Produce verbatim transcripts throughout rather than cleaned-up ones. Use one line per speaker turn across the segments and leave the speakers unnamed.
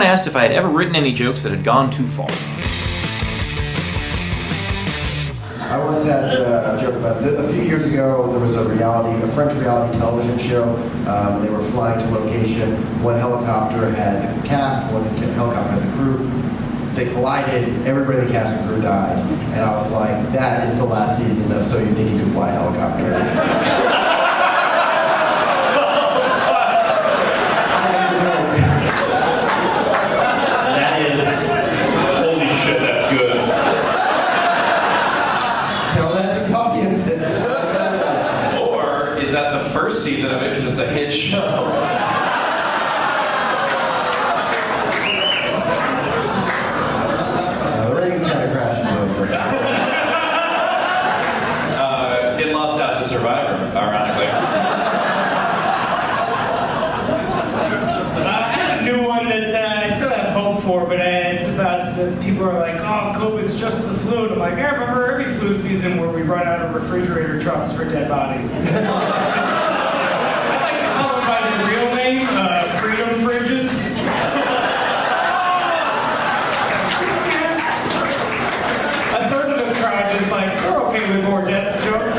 Someone asked if I had ever written any jokes that had gone too far.
I once had uh, a joke about a few years ago. There was a reality, a French reality television show. Um, and they were flying to location. One helicopter had the cast, one helicopter had the crew. They collided. Everybody in the cast and crew died. And I was like, "That is the last season of So You Think You Can Fly a Helicopter."
That is holy shit. That's good.
Tell that to audiences.
Or is that the first season of it because it's a hit show?
Uh, the ratings kind of crashed a little bit.
Uh, it lost out to Survivor, ironically.
Uh, I have a new one that uh, I still have hope for, but uh, it's about uh, people are like, "Oh, COVID's just the flu." And I'm like, I remember every flu season where we run out of refrigerator trucks for dead bodies. I like to call it by the real name, uh, Freedom Fridges. A third of the crowd is like, "We're okay with more death jokes."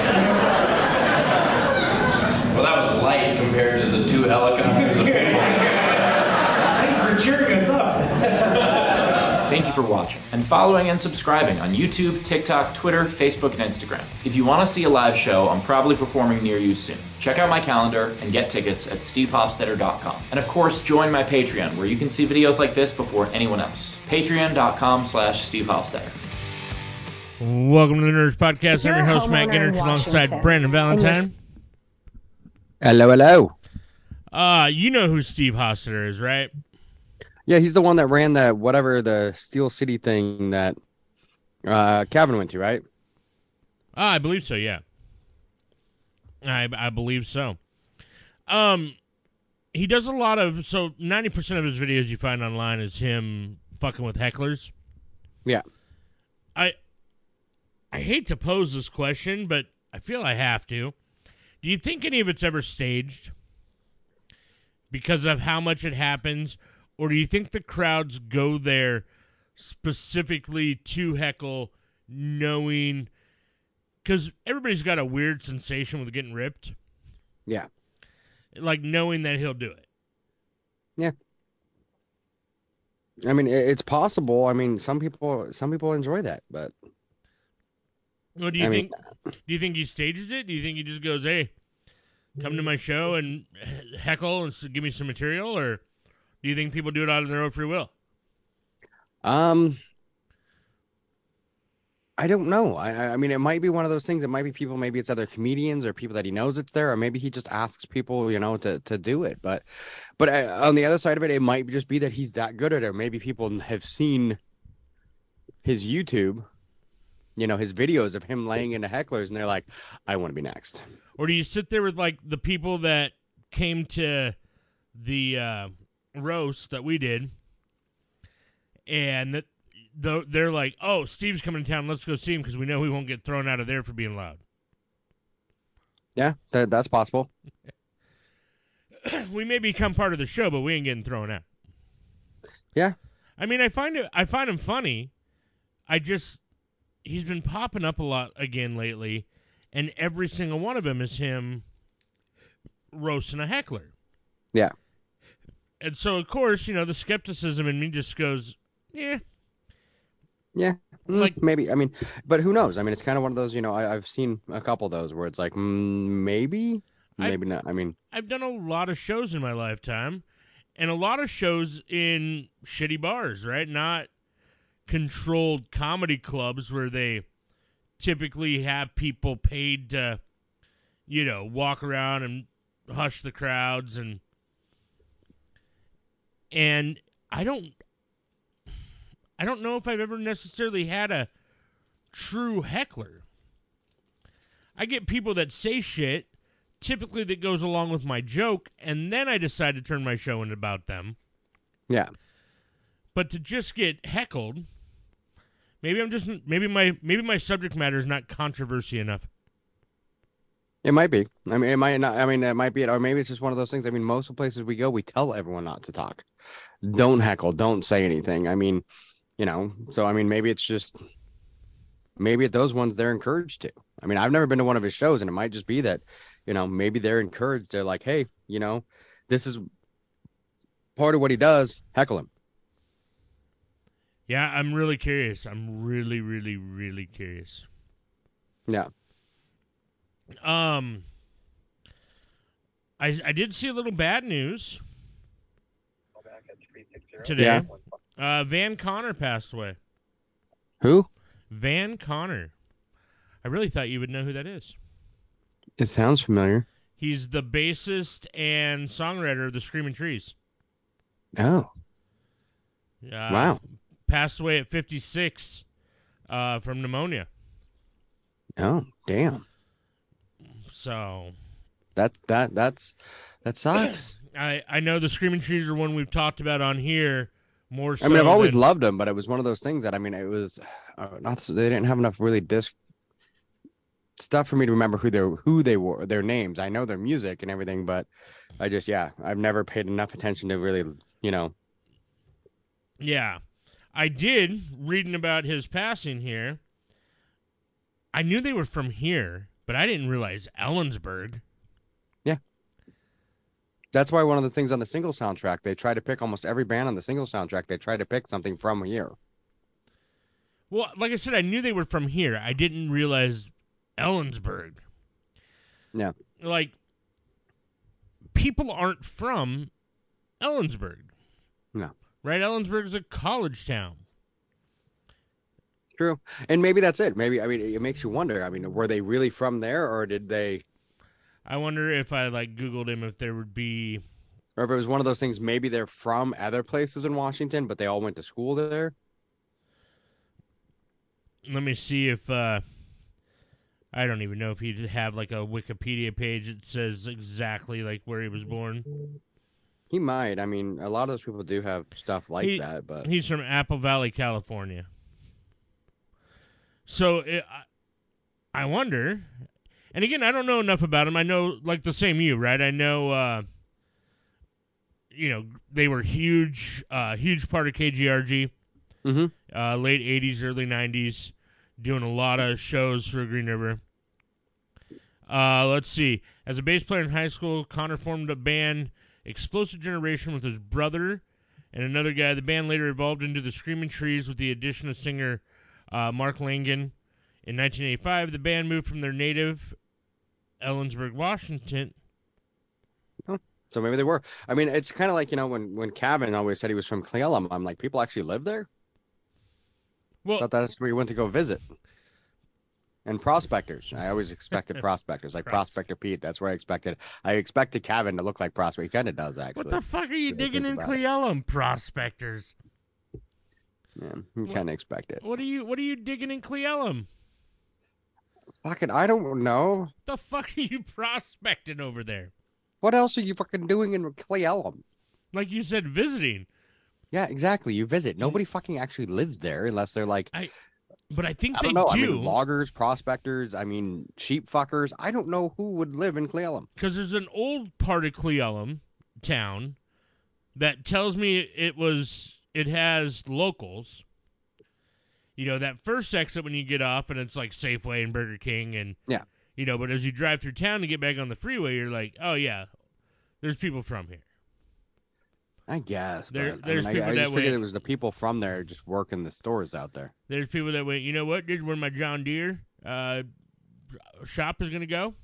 Well, that was light compared to the two helicopters of people.
Thanks for cheering us up.
Thank you for watching and following and subscribing on YouTube, TikTok, Twitter, Facebook, and Instagram. If you want to see a live show, I'm probably performing near you soon. Check out my calendar and get tickets at steve hofstetter dot com. And of course, join my Patreon where you can see videos like this before anyone else. patreon dot com slash steve hofstetter.
Welcome to the Nerds Podcast.
You're
I'm your
a
host, Matt
homeowner in
Gingrich, alongside
Washington,
Brandon
and you're
Valentine.
Hello, hello.
Uh, you know who Steve Hofstetter is, right?
Yeah, he's the one that ran that whatever the Steel City thing that uh, Calvin went to, right?
Ah, I believe so, yeah. I I believe so. Um, he does a lot of, so ninety percent of his videos you find online is him fucking with hecklers.
Yeah.
I I hate to pose this question, but I feel I have to. Do you think any of it's ever staged because of how much it happens? Or do you think the crowds go there specifically to heckle, knowing... Because everybody's got a weird sensation with getting ripped.
Yeah.
Like, knowing that he'll do it.
Yeah. I mean, it- it's possible. I mean, some people some people enjoy that, but...
Well, do you
I
think
mean,
do you think he stages it? Do you think he just goes, hey, come to my show and heckle and s- give me some material? Or do you think people do it out of their own free will?
Um... I don't know. I I- I mean, it might be one of those things. It might be people, maybe it's other comedians or people that he knows it's there, or maybe he just asks people, you know, to, to do it. But but uh, on the other side of it, it might just be that he's that good at it. Or maybe people have seen his YouTube, you know, his videos of him laying into hecklers, and they're like, I want to be next.
Or do you sit there with, like, the people that came to the uh, roast that we did, and that the, they're like, oh, Steve's coming to town, let's go see him because we know we won't get thrown out of there for being loud.
Yeah, that, that's possible.
We may become part of the show, but we ain't getting thrown out.
Yeah.
I mean, I find it. I find him funny. I just he's been popping up a lot again lately, and every single one of them is him roasting a heckler.
Yeah.
And so, of course, you know, the skepticism in me just goes, yeah.
Yeah, mm,
Like-
maybe. I mean, but who knows? I mean, it's kind of one of those, you know, I, I've seen a couple of those where it's like, mm, maybe,
I-
maybe not. I mean,
I've done a lot of shows in my lifetime, and a lot of shows in shitty bars, right? Not controlled comedy clubs where they typically have people paid to, you know, walk around and hush the crowds, and and I don't I don't know if I've ever necessarily had a true heckler. I get people that say shit, typically that goes along with my joke, and then I decide to turn my show into about them.
yeah.
But to just get heckled, maybe I'm just maybe my maybe my subject matter is not controversy enough.
It might be. I mean, it might not. I mean, it might be it, or maybe it's just one of those things. I mean, most of the places we go, we tell everyone not to talk, don't heckle, don't say anything. I mean, you know. So I mean, maybe it's just maybe at those ones they're encouraged to. I mean, I've never been to one of his shows, and it might just be that, you know, maybe they're encouraged. They're like, hey, you know, this is part of what he does. Heckle him.
Yeah, I'm really curious. I'm really, really, really curious.
Yeah.
Um, I I did see a little bad news today.
Yeah.
Uh, Van Connor passed away.
Who?
Van Connor. I really thought you would know who that is.
It sounds familiar.
He's the bassist and songwriter of the Screaming Trees.
Oh.
Uh,
Wow.
Passed away at fifty-six uh, from pneumonia.
Oh, damn.
So
That's that that's that sucks.
I, I know the Screaming Trees are one we've talked about on here more so.
I mean, I've always
than,
loved them, but it was one of those things that I mean, it was uh, not. They didn't have enough really disc stuff for me to remember who they who they were, their names. I know their music and everything, but I just yeah, I've never paid enough attention to really, you know.
Yeah, I did reading about his passing here. I knew they were from here, but I didn't realize Ellensburg.
Yeah. That's why one of the things on the single soundtrack, they try to pick almost every band on the single soundtrack. They try to pick something from here.
Well, like I said, I knew they were from here. I didn't realize Ellensburg.
Yeah.
Like, people aren't from Ellensburg.
No.
Right? Ellensburg's a college town.
True. And maybe that's it. Maybe, I mean, it makes you wonder. I mean, were they really from there or did they?
I wonder if I, like, Googled him, if there would be.
Or if it was one of those things, maybe they're from other places in Washington, but they all went to school there.
Let me see if, uh, I don't even know if he'd have, like, a Wikipedia page that says exactly, like, where he was born.
He might. I mean, a lot of those people do have stuff like
He-
that, but
He's from Apple Valley, California. So it, I I wonder, and again, I don't know enough about him. I know, like the same you, right? I know, uh, you know, they were huge, uh, huge part of K G R G,
Mhm.
uh, late eighties, early nineties, doing a lot of shows for Green River. Uh, let's see. As a bass player in high school, Connor formed a band, Explosive Generation, with his brother and another guy. The band later evolved into the Screaming Trees with the addition of singer uh, Mark Langen. In nineteen eighty-five, the band moved from their native Ellensburg, Washington.
so maybe they were. I mean, it's kind of like, you know, when, when Kevin always said he was from Cle Elum, I'm like, people actually live there?
Well,
Thought that's where you went to go visit. And Prospectors. I always expected Prospectors, like
Pros-
Prospector Pete. That's where I expected. I expected Kevin to look like Prospector. He kind of does, actually.
what the fuck are you
Really
digging
think
in
about it.
Cleellum, Prospectors?
Yeah, you kind of expect it.
What are you What are you digging in Cleellum?
Fucking, I don't know.
The fuck are you prospecting over there?
What else are you fucking doing in Cle Elum?
Like you said, visiting.
Yeah, exactly. You visit. Nobody fucking actually lives there unless they're like,
But I think
I
they
don't know. I
do.
mean, loggers, prospectors. I mean, sheep fuckers. I don't know who would live in Cle Elum.
Because there's an old part of Cleellum town that tells me it was it has locals. You know, that first exit when you get off and it's like Safeway and Burger King and
Yeah.
you know, but as you drive through town to get back on the freeway, you're like, oh yeah, there's people from here.
I guess.
There-
but,
there's
I, mean,
people
I, I
that
just figured
went-
it was the people from there just working the stores out there.
There's people that went, you know what, this is where my John Deere uh, shop is gonna go.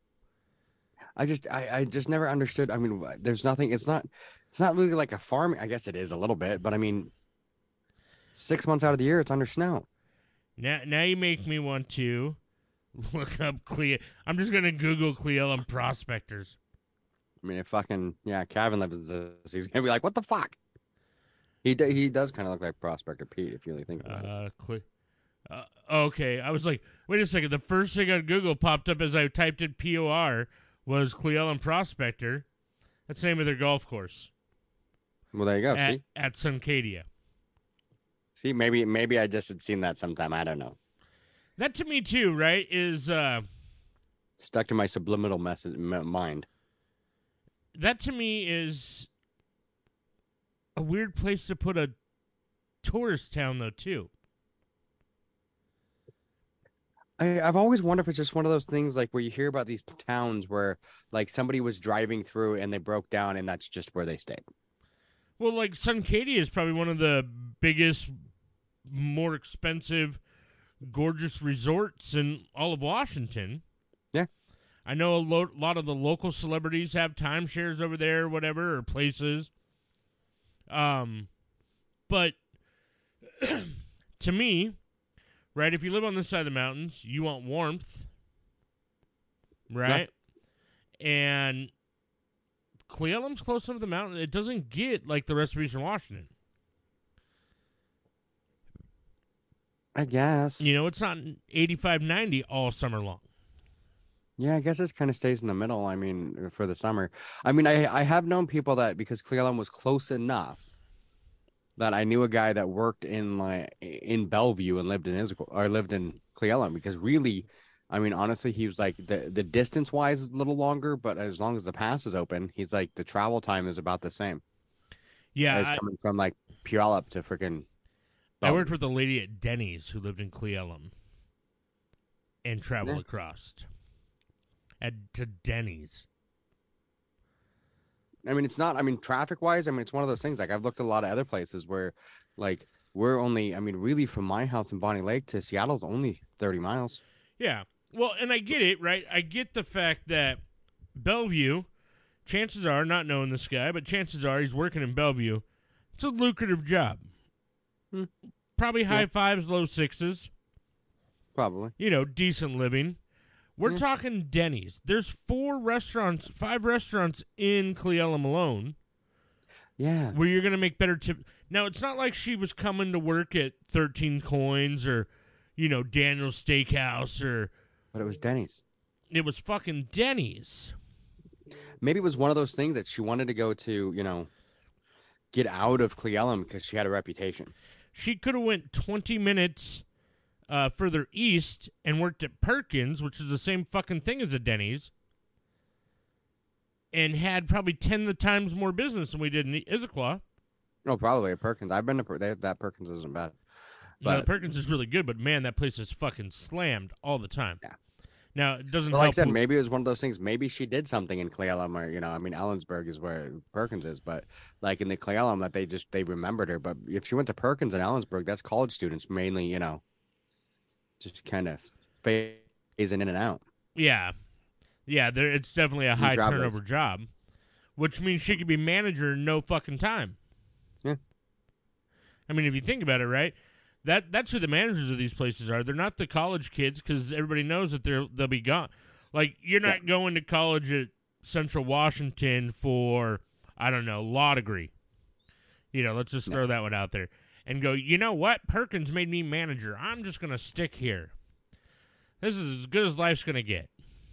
I just, I, I just never understood. I mean, there's nothing. It's not, it's not really like a farm. I guess it is a little bit, but I mean, six months out of the year, it's under snow.
Now, now you make me want to look up Cle. I'm just gonna Google Cleellum prospectors.
I mean, if fucking yeah, Kevin lives in this, he's gonna be like, what the fuck? He d- he does kind of look like Prospector Pete if you really think about it.
Uh, Cle- uh, okay, I was like, wait a second. The first thing on Google popped up as I typed in P O R was Cleellum Prospector. That's the name of their golf course
Well, there you go.
at,
See,
at Suncadia.
see, maybe maybe I just had seen that sometime. I don't know.
That to me too, right? Is uh,
Stuck in my subliminal message m- mind.
That to me is a weird place to put a tourist town, though, too.
I, I've always wondered if it's just one of those things like where you hear about these towns where like somebody was driving through and they broke down and that's just where they stayed.
Well, like Suncadia is probably one of the biggest, more expensive, gorgeous resorts in all of Washington.
Yeah.
I know a lo- lot of the local celebrities have timeshares over there, or whatever, or places. Um, but to me, right, if you live on this side of the mountains, you want warmth, right? Yeah. And Cle Elum's close enough to the mountain. It doesn't get like the rest of Eastern Washington.
I guess.
You know, it's not eighty-five, ninety all summer long.
Yeah, I guess it kind of stays in the middle. I mean, for the summer. I mean, I I have known people that because Cle Elum was close enough that I knew a guy that worked in like in Bellevue and lived in Issaquah or lived in Cle Elum because really, I mean, honestly, he was like the the distance wise is a little longer, but as long as the pass is open, he's like the travel time is about the same.
Yeah,
as
I,
coming from like Puyallup to freaking.
I worked with a lady at Denny's who lived in Cle Elum and traveled
Yeah.
across at to Denny's.
I mean, it's not, I mean, traffic wise, I mean, it's one of those things. Like, I've looked at a lot of other places where, like, we're only, I mean, really from my house in Bonnie Lake to Seattle's only thirty miles.
Yeah. Well, and I get it, right? I get the fact that Bellevue, chances are, not knowing this guy, but chances are he's working in Bellevue. It's a lucrative job.
Hmm.
Probably high
Yeah.
fives, low sixes.
Probably.
You know, decent living. We're
Yeah.
talking Denny's. There's four restaurants, five restaurants in Cle Elum alone
Yeah.
where you're going to make better tips. Now, it's not like she was coming to work at thirteen Coins or, you know, Daniel's Steakhouse or
But it was Denny's.
it was fucking Denny's.
Maybe it was one of those things that she wanted to go to, you know, get out of Cle Elum because she had a reputation.
She could have went twenty minutes uh, further east and worked at Perkins, which is the same fucking thing as a Denny's, and had probably ten the times more business than we did in Issaquah.
No, probably at Perkins. I've been to Per- they, that Perkins isn't bad.
But
But
Perkins is really good, but man, that place is fucking slammed all the time.
Yeah.
Now it doesn't
Well, like I
help.
said,
who-
maybe it was one of those things. Maybe she did something in Cle Elum, or you know, I mean, Ellensburg is where Perkins is, but like in the Cle Elum, that they just they remembered her. But if she went to Perkins and Ellensburg, that's college students mainly, you know, just kind of phasing in and out.
yeah, yeah, there. It's definitely a
And
high
travelers.
turnover job, which means she could be manager in no fucking time.
Yeah.
I mean, if you think about it, right? That that's who the managers of these places are. They're not the college kids because everybody knows that they're they'll be gone. Like you're not going to college at Central Washington for I don't know law degree. You know, let's just
No.
throw that one out there and go. You know what? Perkins made me manager. I'm just gonna stick here. This is as good as life's gonna get.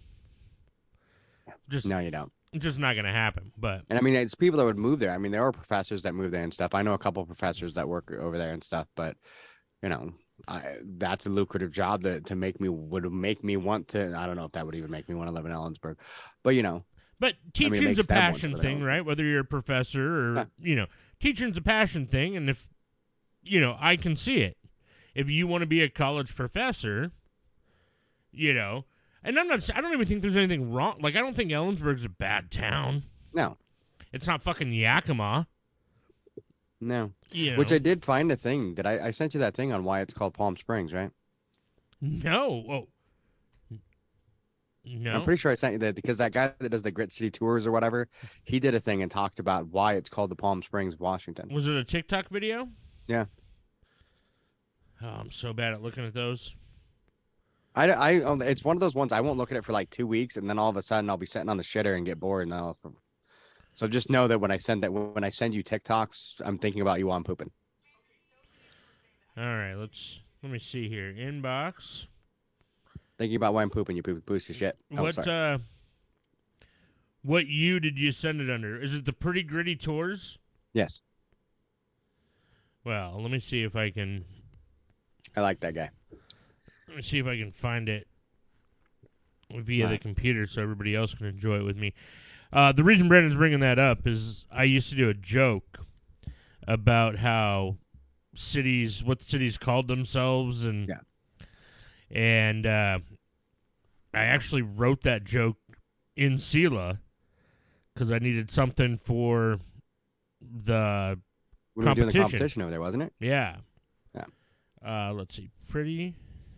Just
No, you don't.
just not gonna happen. But
And I mean, it's people that would move there. I mean, there are professors that move there and stuff. I know a couple of professors that work over there and stuff, but you know, I, that's a lucrative job that to make me would make me want to. I don't know if that would even make me want to live in Ellensburg, but you know,
But
it
teaching's
makes
a
them want
passion
to
thing,
know.
right? Whether you're a professor or,
Yeah.
you know, teaching's a passion thing. And if, you know, I can see it. If you want to be a college professor, you know, and I'm not, I don't even think there's anything wrong. Like, I don't think Ellensburg's a bad town.
no,
It's not fucking Yakima.
no.
You know.
Which I did find a thing that I, I sent you that thing on why it's called Palm Springs, right?
No. Oh. No.
I'm pretty sure I sent you that because that guy that does the Grit City tours or whatever, he did a thing and talked about why it's called the Palm Springs, Washington.
Was it a TikTok video?
Yeah.
Oh, I'm so bad at looking at those.
I, I, it's one of those ones I won't look at it for like two weeks, and then all of a sudden I'll be sitting on the shitter and get bored. And I'll, so just know that when I send that, when I send you TikToks, I'm thinking about you while I'm pooping.
All right, let's let me see here. Inbox.
Thinking about why I'm pooping, you poop piece of shit. Oh,
What
sorry.
uh what you did you send it under? Is it the Pretty Gritty Tours?
Yes,
Well, let me see if I can
I like that guy.
let me see if I can find it via
Right.
the computer so everybody else can enjoy it with me. Uh, the reason Brandon's bringing that up is I used to do a joke about how cities, what cities called themselves, and
Yeah.
and uh, I actually wrote that joke in Sela because I needed something for the
We were doing the
competition.
competition over there, wasn't it?
yeah.
Yeah.
Uh, let's see, pretty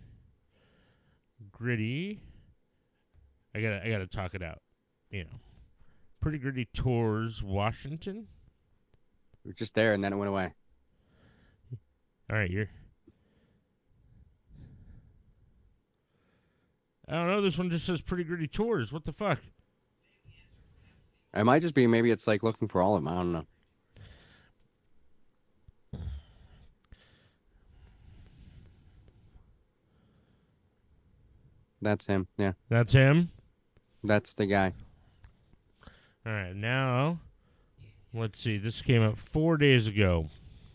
gritty. I gotta I gotta talk it out. You know, pretty gritty tours Washington.
We were just there, and then it went away.
All right, you're. I don't know. This one just says pretty gritty tours. What the fuck?
It might just be maybe it's like looking for all of them. I don't know. That's him. Yeah,
That's him.
that's the guy.
All right, now let's see. This came up four days ago.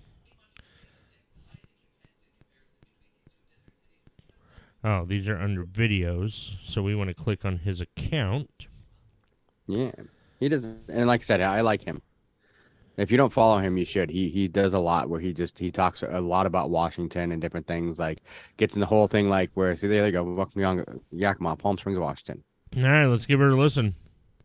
Oh, these are under videos, so we want to click on his account.
Yeah, he doesn't. And like I said, I like him. If you don't follow him, you should. He he does a lot where he just he talks a lot about Washington and different things. Like gets in the whole thing. Like where see there you go. Welcome to Yakima, Palm Springs, Washington.
All right, let's give her a listen.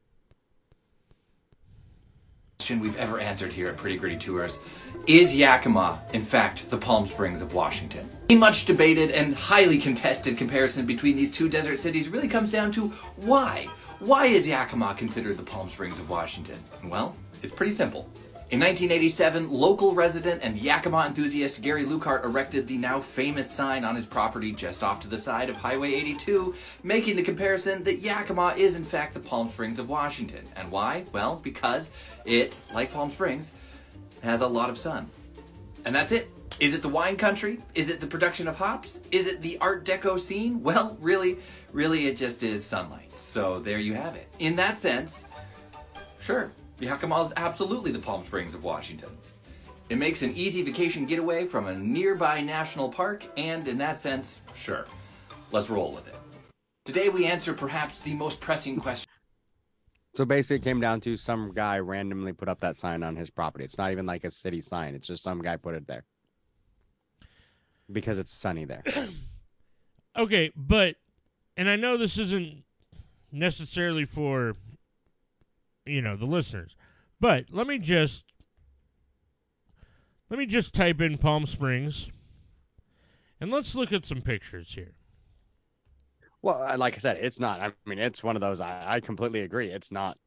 Question we've ever answered here at Pretty Gritty Tours. Is Yakima, in fact, the Palm Springs of Washington? The much debated and highly contested comparison between these two desert cities really comes down to why? Why is Yakima considered the Palm Springs of Washington? Well, it's pretty simple. In nineteen eighty-seven, local resident and Yakima enthusiast Gary Lukart erected the now famous sign on his property just off to the side of Highway eighty-two, making the comparison that Yakima is in fact the Palm Springs of Washington. And why? Well, because it, like Palm Springs, has a lot of sun. And that's it. Is it the wine country? Is it the production of hops? Is it the Art Deco scene? Well, really, really it just is sunlight. So there you have it. In that sense, sure. Yakima is absolutely the Palm Springs of Washington. It makes an easy vacation getaway from a nearby national park, and in that sense, sure, let's roll with it. Today we answer perhaps the most pressing question.
So basically, it came down to some guy randomly put up that sign on his property. It's not even like a city sign. It's just some guy put it there because it's sunny there.
Okay, but, and I know this isn't necessarily for, you know, the listeners, but let me just, let me just type in Palm Springs, and let's look at some pictures here.
Well, I- like I said, it's not. I mean, it's one of those. I, I completely agree. It's not.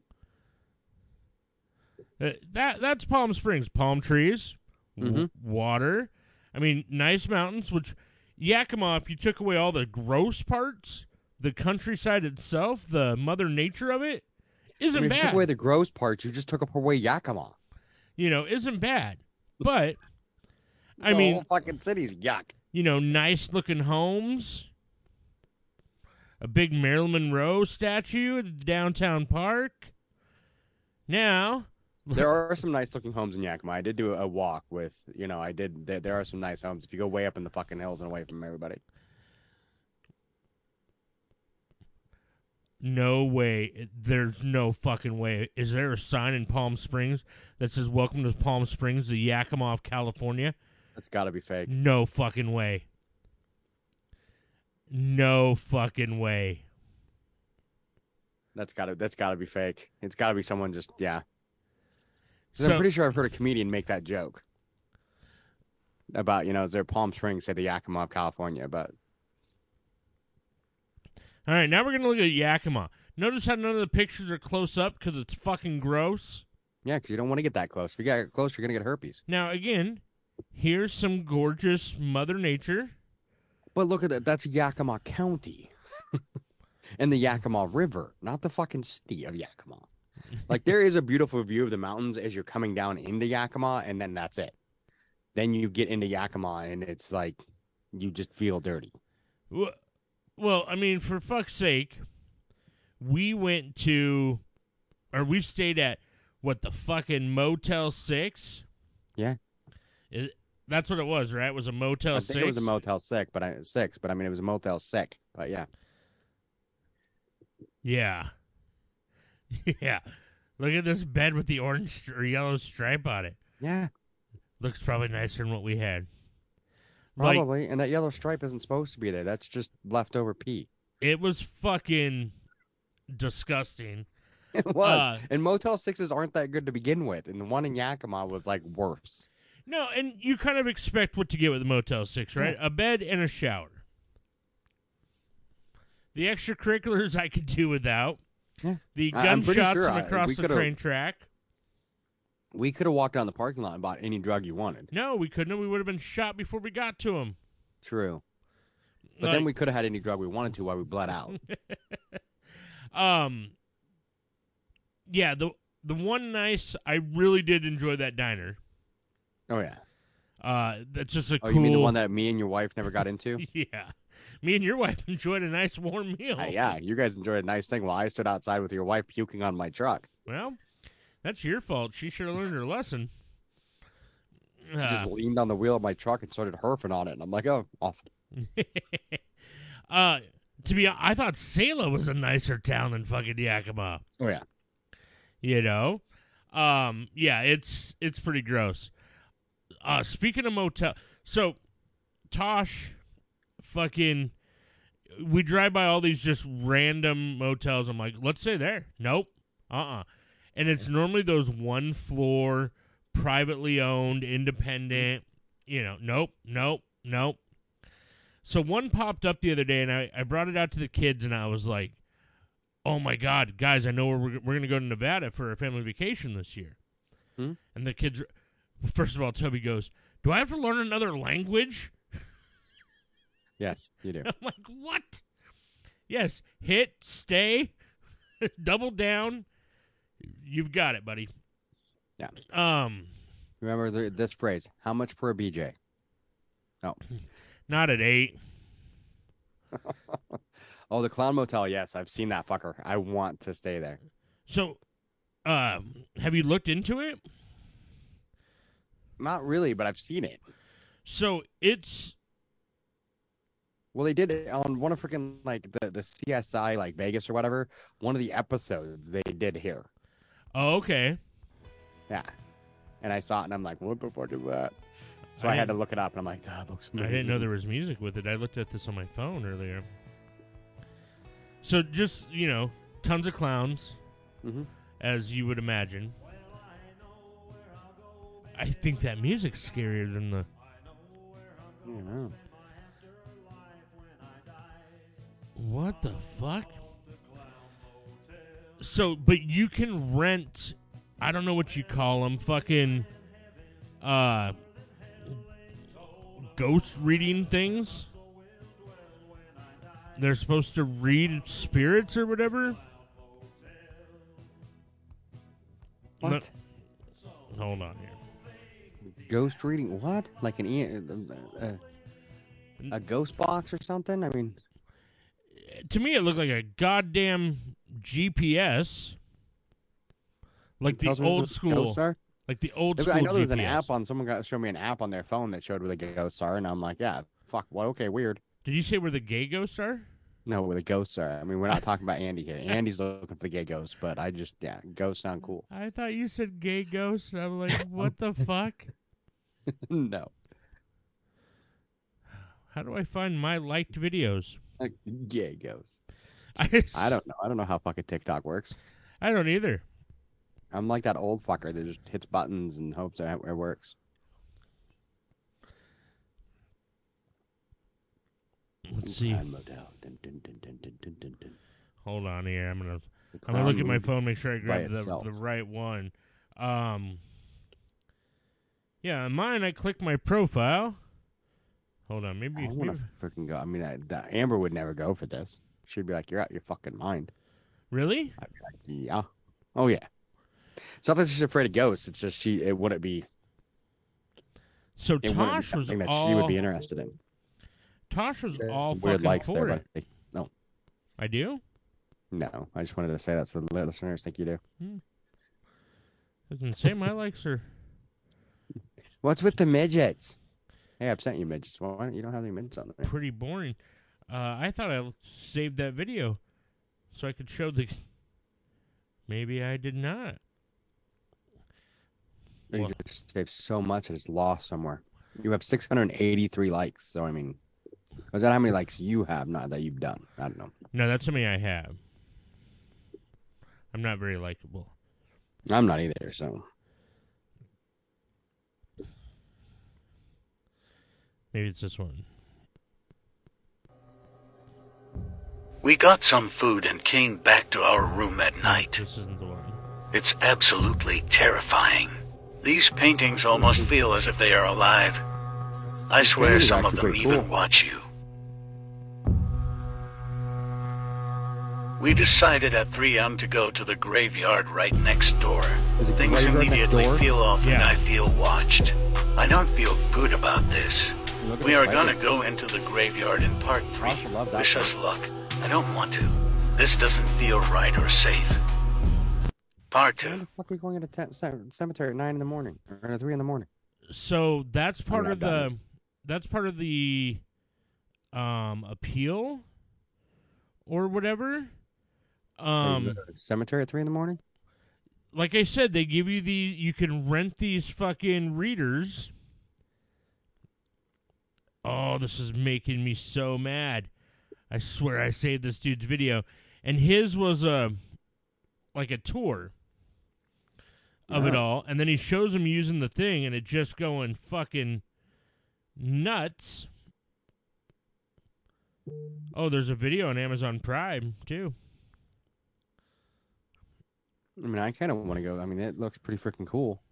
Uh, that that's Palm Springs. Palm trees, w-
Mhm.
water. I mean, nice mountains. Which Yakima, if you took away all the gross parts, the countryside itself, the Mother Nature of it, isn't
I mean, if you
bad.
took away the gross parts, you just took away Yakima.
you know, isn't bad. But I
The
mean,
whole fucking city's yuck.
you know, nice looking homes, a big Marilyn Monroe statue at the downtown park. Now,
There are some nice looking homes in Yakima. I did do a walk with, you know, I did. There, there are some nice homes if you go way up in the fucking hills and away from everybody.
no way. There's no fucking way. Is there a sign in Palm Springs that says "Welcome to Palm Springs, the Yakima of California"?
That's got to be fake.
No fucking way. No fucking way.
That's got to. That's got to be fake. It's got to be someone just yeah. 'Cause
So-
I'm pretty sure I've heard a comedian make that joke about, you know, is there Palm Springs, say the Yakima of California, but
All right, now we're going to look at Yakima. Notice how none of the pictures are close up because it's fucking gross?
yeah, because you don't want to get that close. If you get close, you're gonna get herpes.
Now, again, here's some gorgeous Mother Nature.
But look at that. That's Yakima County and the Yakima River, not the fucking city of Yakima. Like, there is a beautiful view of the mountains as you're coming down into Yakima, and then that's it. Then you get into Yakima, and it's like you just feel dirty.
Wh- Well, I mean, for fuck's sake, we went to, or we stayed at, what, the fucking Motel six?
Yeah.
Is, that's what it was, right? It was a Motel
I
six?
think it was a Motel Six, but I six, but I mean it was a Motel Sick. But yeah,
Yeah. Yeah. Look at this bed with the orange or yellow stripe on it.
Yeah,
Looks probably nicer than what we had. Like,
probably. And that yellow stripe isn't supposed to be there. That's just leftover pee.
it was fucking disgusting.
It was.
Uh,
and Motel Sixes aren't that good to begin with. And the one in Yakima was like worse.
No, and you kind of expect what to get with a Motel six, right?
Yeah.
A bed and a shower. The extracurriculars I could do without.
Yeah.
The
I- I'm pretty
gunshots
sure
from
I-
across
we
the
could've-
train track.
We could have walked down the parking lot and bought any drug you wanted.
No, we couldn't. We would have been shot before we got to them.
True. But then we could have had any drug we wanted to while we bled out.
Um, yeah, the the one nice, I really did enjoy that diner.
Oh, yeah.
Uh, that's just a
Oh,
cool.
you mean the one that me and your wife never got into?
Yeah, me and your wife enjoyed a nice warm meal.
Uh, yeah, you guys enjoyed a nice thing while I stood outside with your wife puking on my truck.
Well, that's your fault. She should have learned her lesson.
She
Uh,
just leaned on the wheel of my truck and started herfing on it. And I'm like, oh, awesome.
uh, to be, I thought Selah was a nicer town than fucking Yakima.
Oh, yeah.
You know, um, yeah, it's it's pretty gross. Uh, speaking of motel, so Tosh, fucking, we drive by all these just random motels. I'm like, let's stay there. Nope, uh, uh-uh. uh, and it's normally those one floor, privately owned, independent. You know, nope, nope, nope. So one popped up the other day, and I, I brought it out to the kids, and I was like, oh my God, guys, I know we're, we're going to go to Nevada for a family vacation this year.
Hmm?
And the kids, first of all, Toby goes, do I have to learn another language?
Yes, you do.
I'm like, what? Yes, hit, stay, double down. You've got it, buddy.
Yeah.
Um,
Remember the, this phrase, how much for a B J? Oh.
Not at eight.
Oh, the Clown Motel. Yes, I've seen that fucker. I want to stay there.
So, um, have you looked into it?
Not really, but I've seen it.
So it's
Well, they did it on one of freaking like the, the C S I like Vegas or whatever. One of the episodes they did here.
oh, okay.
Yeah. And I saw it and I'm like, what the fuck is that? So
I
I, had to
didn't-
look it up and I'm like, that looks
I
amazing.
didn't know there was music with it. I looked at this on my phone earlier. So just, you know, tons of clowns,
Mhm.
as you would imagine. I think that music's scarier than the...
I don't know.
What the fuck? So, but you can rent, I don't know what you call them, fucking, uh, ghost reading things. They're supposed to read spirits or whatever.
What?
No- hold on here.
Ghost reading? What? Like an e- uh, uh, a ghost box or something? I mean,
To me, it looked like a goddamn G P S. Like the
tells me where
old
the
school.
ghosts are?
Like the old
I
school
know there was
G P S.
an app on. Someone got showed me an app on their phone that showed where the ghosts are, and I'm like, yeah, fuck. Well, okay, weird.
Did you say where the gay ghosts are?
No, where the ghosts are. I mean, we're not talking about Andy here. Andy's looking for the gay ghosts, but I just, yeah, ghosts sound cool.
I thought you said gay ghosts. I'm like, what the fuck?
No,
How do I find my liked videos?
gay ghosts.
I,
I don't know. I don't know how fucking TikTok works.
I don't either.
I'm like that old fucker that just hits buttons and hopes that it works.
Let's see.
Clown Motel. Dun, dun, dun, dun, dun, dun, dun, dun.
Hold on here. I'm gonna
The
I'm gonna look at
clown
my
movie
phone, make sure I
by
grab the
itself.
the right one. Um. Yeah, on mine I click my profile. Hold on, maybe.
I
maybe
want to freaking go. I mean, I, the, Amber would never go for this. She'd be like, "You're out your fucking mind."
really?
I'd be like, "Yeah, oh yeah." It's not that she's afraid of ghosts. It's just she. It wouldn't be.
So
It wouldn't be
Tosh was
something that
all
she would be interested in.
Tosh was all
Some weird
fucking
likes
for
there,
it.
buddy. No,
I do.
no. I just wanted to say that so the listeners think you do.
Doesn't say my likes are.
What's with the midgets? Hey, I've sent you midgets. Why don't you don't have any midgets on there?
Pretty boring. Uh, I thought I saved that video so I could show the. Maybe I did not.
You
Well,
just saved so much that it's lost somewhere. You have six hundred eighty-three likes. So, I mean, is that how many likes you have? Not that you've done. I don't know.
no, that's something I have. I'm not very likable.
I'm not either. So,
Maybe it's this one.
We got some food and came back to our room at night.
This isn't the one.
It's absolutely terrifying. These paintings almost feel as if they are alive. I swear
paintings
some
are
of
actually
them
pretty
even
cool.
watch you. We decided at three M to go to the graveyard right next door.
Is it
Things
graveyard next
immediately
door?
feel off
Yeah.
and I feel watched. I don't feel good about this.
Look at
We
the
are
spider.
gonna go into the graveyard in part three.
I love that
Wish
one.
us luck. I don't want to. This doesn't feel right or safe. Part
Why
two.
the fuck are we going into te- ce- cemetery at nine in the morning or at three in the morning?
So that's part
mean,
of
I've done
the. That's part of the, um, appeal, or whatever.
Um,
Um,
cemetery at three in the morning?
like I said, they give you the. You can rent these fucking readers. Oh, this is making me so mad. I swear I saved this dude's video. And his was a like a tour of it
Yeah.
all. And then he shows him using the thing and it just going fucking nuts. Oh, there's a video on Amazon Prime, too.
I mean, I kind of want to go. I mean, it looks pretty freaking cool.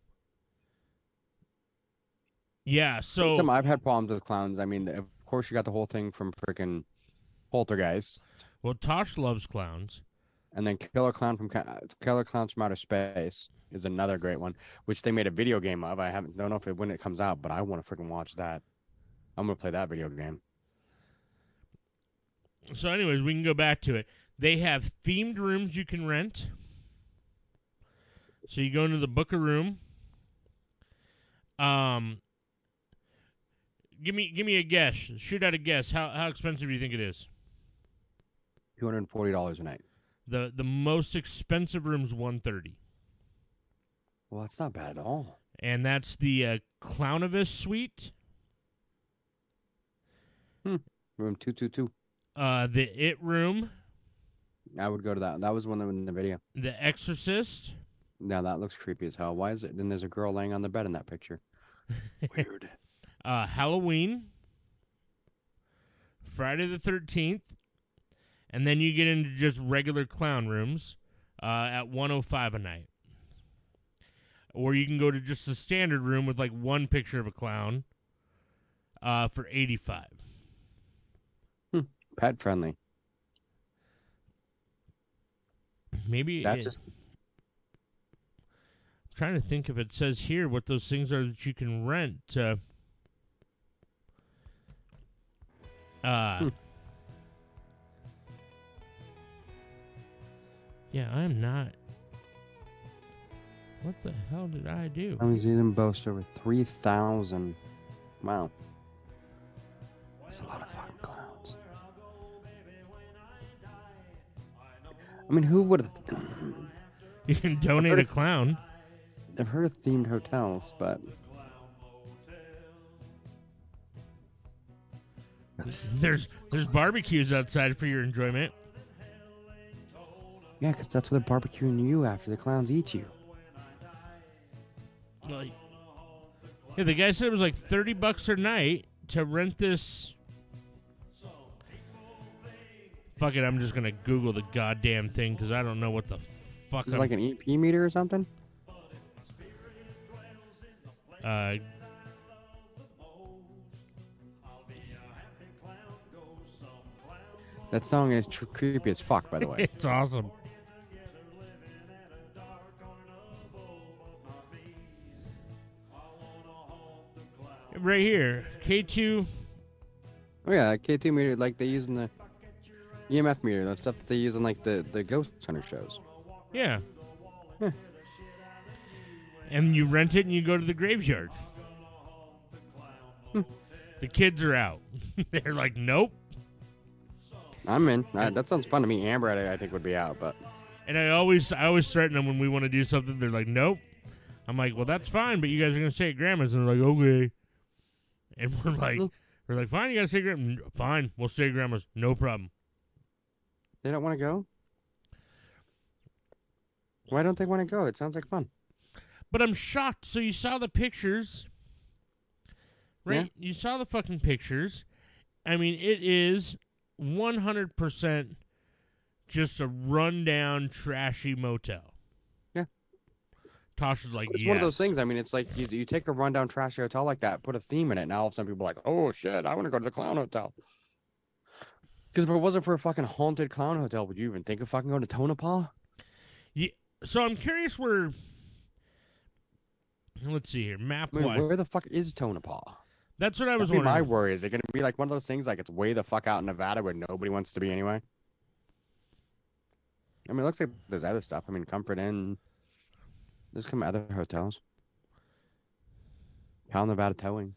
Yeah, so
Some- I've had problems with clowns. I mean, of course, you got the whole thing from freaking Poltergeist,
well, Tosh loves clowns.
and then Killer Clown from Ca- Killer Clowns from Outer Space is another great one, which they made a video game of. I haven't don't know if it when it comes out, but I want to freaking watch that. I'm gonna play that video game.
So, anyways, we can go back to it. They have themed rooms you can rent. So you go into the book a room. Um, give me give me a guess. Shoot out a guess. How how expensive do you think it is?
Two hundred and forty dollars a night.
The the most expensive room's one thirty,
Well, that's not bad at all.
and that's the uh, Clownivis suite.
Room two two two.
Uh, the It room,
I would go to that. That was one that was in the video.
the Exorcist,
Now that looks creepy as hell. Why is it? Then there's a girl laying on the bed in that picture. Weird.
uh, Halloween, Friday the thirteenth, and then you get into just regular clown rooms uh, at one oh five a night. Or you can go to just a standard room with like one picture of a clown uh, for eighty-five.
Pet friendly.
Maybe
That's
it-
just
I'm trying to think if it says here what those things are that you can rent. Uh, uh,
Hmm.
Yeah, I'm not. What the hell did I do?
Clown season boasts over three thousand. Wow. That's a lot of fucking clowns. I mean, who would have?
You can donate
heard
a
of-
clown.
I've heard of themed hotels, but
There's there's barbecues outside for your enjoyment.
yeah, because that's where they're barbecuing you after the clowns eat you.
Like, yeah, the guy said it was like thirty bucks a night to rent this. Fuck it, I'm just gonna Google the goddamn thing because I don't know what the fuck.
Is it
I'm-
like an E P meter or something?
uh,
That song is tr- creepy as fuck, by the way.
it's awesome. Right here, K two.
Oh yeah, that K two meter, like they use in the E M F meter, that stuff that they use in like the the Ghost Hunter shows.
Yeah.
Huh.
And you rent it and you go to the graveyard. The kids are out. They're like, nope.
I'm in. Uh, that sounds fun to me. Amber, I, I think, would be out, but
And I always, I always threaten them when we want to do something. They're like, nope. I'm like, well, that's fine, but you guys are gonna stay at Grandma's, and they're like, okay. And we're like, we're like, fine, you guys stay at Grandma's. Fine, we'll stay at Grandma's, no problem.
they don't want to go. Why don't they want to go? It sounds like fun.
But I'm shocked. So you saw the pictures, right?
Yeah.
You saw the fucking pictures. I mean, it is one hundred percent just a rundown, trashy motel.
Yeah.
Tosh is like,
It's
yes.
one of those things. I mean, it's like you you take a rundown trashy hotel like that, put a theme in it. Now all of a sudden people are like, oh shit, I want to go to the clown hotel. Because if it wasn't for a fucking haunted clown hotel, would you even think of fucking going to Tonopah?
Yeah. So I'm curious where. Let's see here, map
I mean,
wise.
where the fuck is Tonopah?
That's what I was
That'd be
wondering.
my worry. Is it going to be like one of those things like it's way the fuck out in Nevada where nobody wants to be anyway? I mean, it looks like there's other stuff. I mean, Comfort Inn. There's some other hotels. Cal Nevada Towing.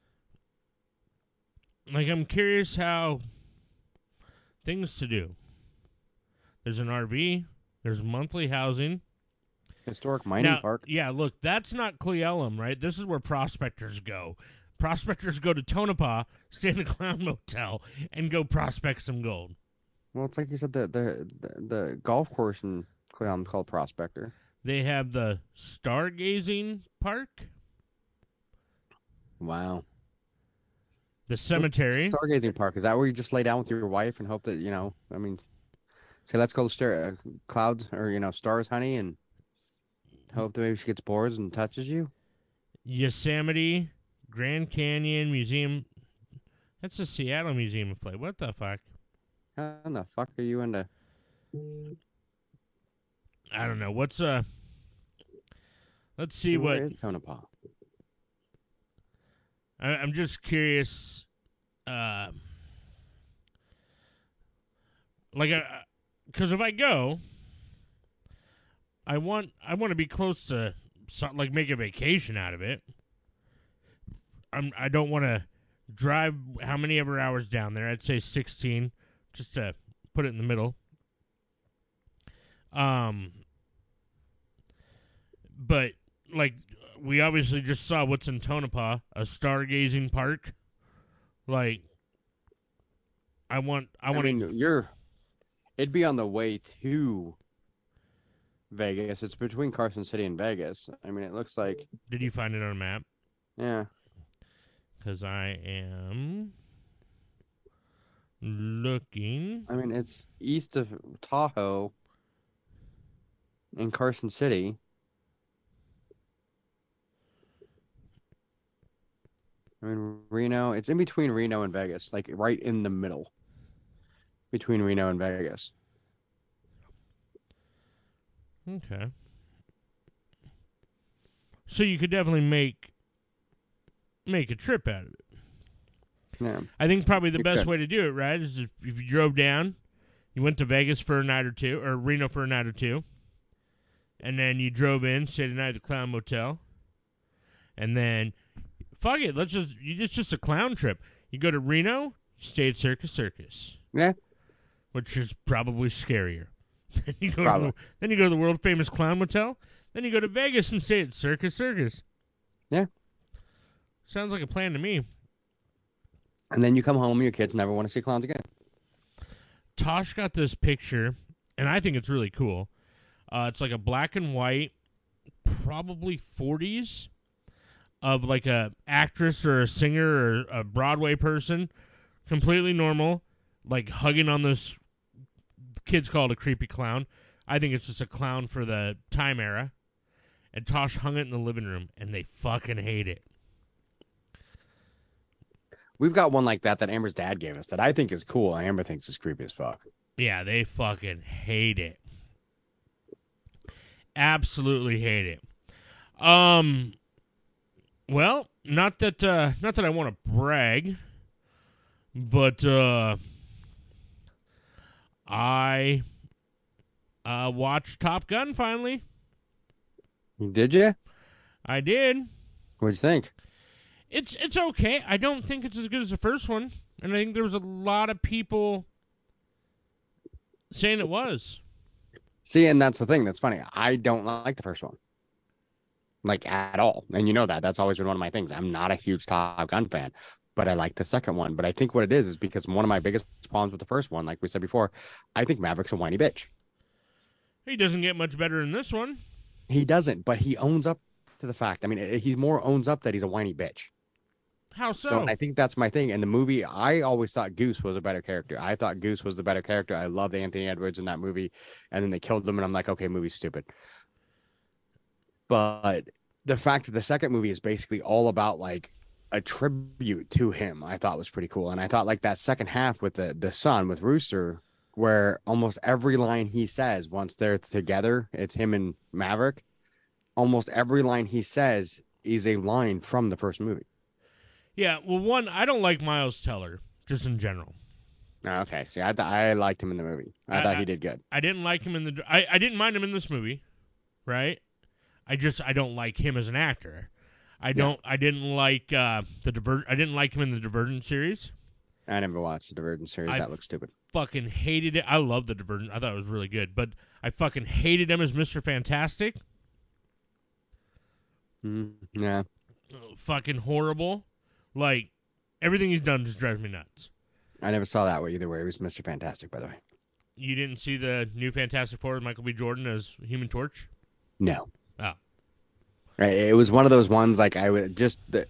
Like, I'm curious how things to do. There's an R V. There's monthly housing.
Historic Mining
Now,
Park.
yeah, look, that's not Cleellum, right? This is where prospectors go. Prospectors go to Tonopah, stay in the Clown Motel, and go prospect some gold.
Well, it's like you said, the the the, the golf course in Cleon called Prospector.
They have the Stargazing Park,
Wow.
the cemetery.
Stargazing Park. Is that where you just lay down with your wife and hope that, you know, I mean, say, let's go stare at clouds or, you know, stars, honey, and hope that maybe she gets bored and touches you?
Yosemite, Grand Canyon Museum. That's the Seattle Museum of Flight. What the fuck?
How in the fuck are you into?
I don't know. What's uh? Let's see
Where
what.
is Tonopah?
I, I'm just curious. Uh, like, because if I go, I want I want to be close to some, like make a vacation out of it. I'm I don't want to drive how many ever hours down there. I'd say sixteen, just to put it in the middle. Um, but like we obviously just saw what's in Tonopah, a stargazing park. Like, I want I,
I
want
mean,
to.
you're. It'd be on the way to Vegas. It's between Carson City and Vegas. I mean, it looks like.
Did you find it on a map?
Yeah.
Because I am looking.
I mean, it's east of Tahoe in Carson City. I mean, Reno. It's in between Reno and Vegas, like right in the middle between Reno and Vegas.
Okay. So you could definitely make make a trip out of it.
Yeah.
I think probably the
You
best
could.
way to do it, right, is if, if you drove down, you went to Vegas for a night or two, or Reno for a night or two, and then you drove in, stayed the night at the Clown Motel, and then, fuck it, let's just, you, it's just a clown trip. You go to Reno, you stay at Circus Circus.
Yeah.
Which is probably scarier. then, you go to
Probably.
the, then you go to the world famous Clown Motel, then you go to Vegas and stay at Circus Circus.
Yeah.
Sounds like a plan to me.
And then you come home and your kids never want to see clowns again.
Tosh got this picture, and I think it's really cool. Uh, it's like a black and white, probably forties, of like a actress or a singer or a Broadway person, completely normal, like hugging on this. Kids call it a creepy clown. I think it's just a clown for the time era. And Tosh hung it in the living room, and they fucking hate it.
We've got one like that that Amber's dad gave us that I think is cool. Amber thinks is creepy as fuck.
Yeah, they fucking hate it. Absolutely hate it. Um, well, not that uh, not that I want to brag, but uh, I uh, watched Top Gun finally.
Did you?
I did.
What'd you think?
It's it's okay. I don't think it's as good as the first one, and I think there was a lot of people saying it was.
See, and that's the thing that's funny. I don't like the first one. Like at all. And you know that. That's always been one of my things. I'm not a huge Top Gun fan, but I like the second one. But I think what it is is because one of my biggest problems with the first one, like we said before, I think Maverick's a whiny bitch.
He doesn't get much better in this one.
He doesn't, but he owns up to the fact. I mean, he more owns up that he's a whiny bitch.
How so?
So I think that's my thing. In the movie, I always thought Goose was a better character. I thought Goose was the better character. I loved Anthony Edwards in that movie. And then they killed him, and I'm like, okay, movie's stupid. But the fact that the second movie is basically all about like a tribute to him, I thought was pretty cool. And I thought like that second half with the, the son, with Rooster, where almost every line he says once they're together, it's him and Maverick. Almost every line he says is a line from the first movie.
Yeah, well, one, I don't like Miles Teller, just in general.
Okay, see, I th- I liked him in the movie. I, I thought he did good.
I didn't like him in the. I, I didn't mind him in this movie, right? I just I don't like him as an actor. I don't. Yeah. I didn't like uh, the Diver. I didn't like him in the Divergent series.
I never watched the Divergent series.
I
that looks stupid.
Fucking hated it. I love the Divergent. I thought it was really good, but I fucking hated him as Mister Fantastic.
Mm, yeah.
Fucking horrible. Like, everything he's done just drives me nuts.
I never saw that way either way. He was Mister Fantastic, by the way.
You didn't see the new Fantastic Four with Michael B. Jordan as Human Torch?
No.
Oh.
Right. It was one of those ones, like, I would just... The,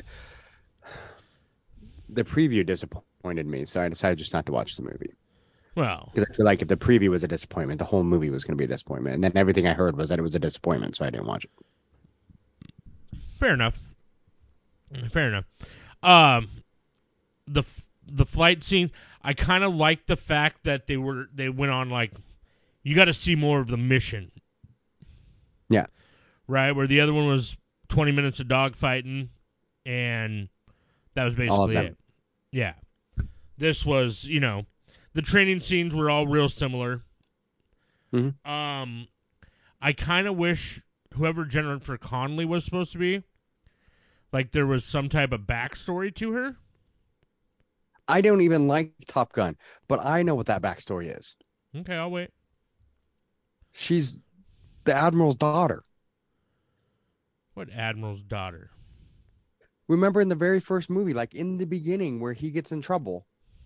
the preview disappointed me, so I decided just not to watch the movie.
Well...
Because I feel like if the preview was a disappointment, the whole movie was going to be a disappointment. And then everything I heard was that it was a disappointment, so I didn't watch it.
Fair enough. Fair enough. Um, the the flight scene, I kind of liked the fact that they were they went on like, you got to see more of the mission.
Yeah.
Right, where the other one was twenty minutes of dogfighting, and that was basically it. Yeah. This was, you know, the training scenes were all real similar.
Mm-hmm.
Um, I kind of wish whoever Jennifer Connelly was supposed to be, like there was some type of backstory to her.
I don't even like Top Gun, but I know what that backstory is.
Okay, I'll wait.
She's the Admiral's daughter.
What Admiral's daughter?
Remember in the very first movie, like in the beginning where he gets in trouble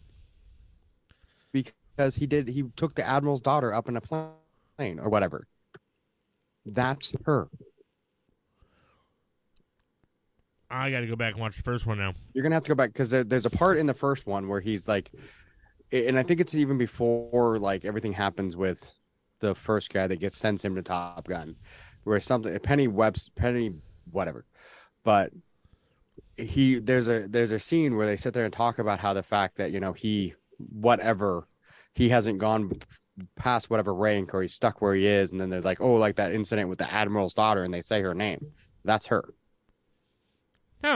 because he did, he took the Admiral's daughter up in a plane or whatever. That's her.
I got to go back and watch the first one now.
You're going to have to go back because there, there's a part in the first one where he's like, and I think it's even before like everything happens with the first guy that gets sends him to Top Gun, where something Penny Webs Penny whatever, but he there's a there's a scene where they sit there and talk about how the fact that you know he whatever he hasn't gone past whatever rank or he's stuck where he is, and then there's like oh like that incident with the Admiral's daughter, and they say her name. That's her.
Yeah.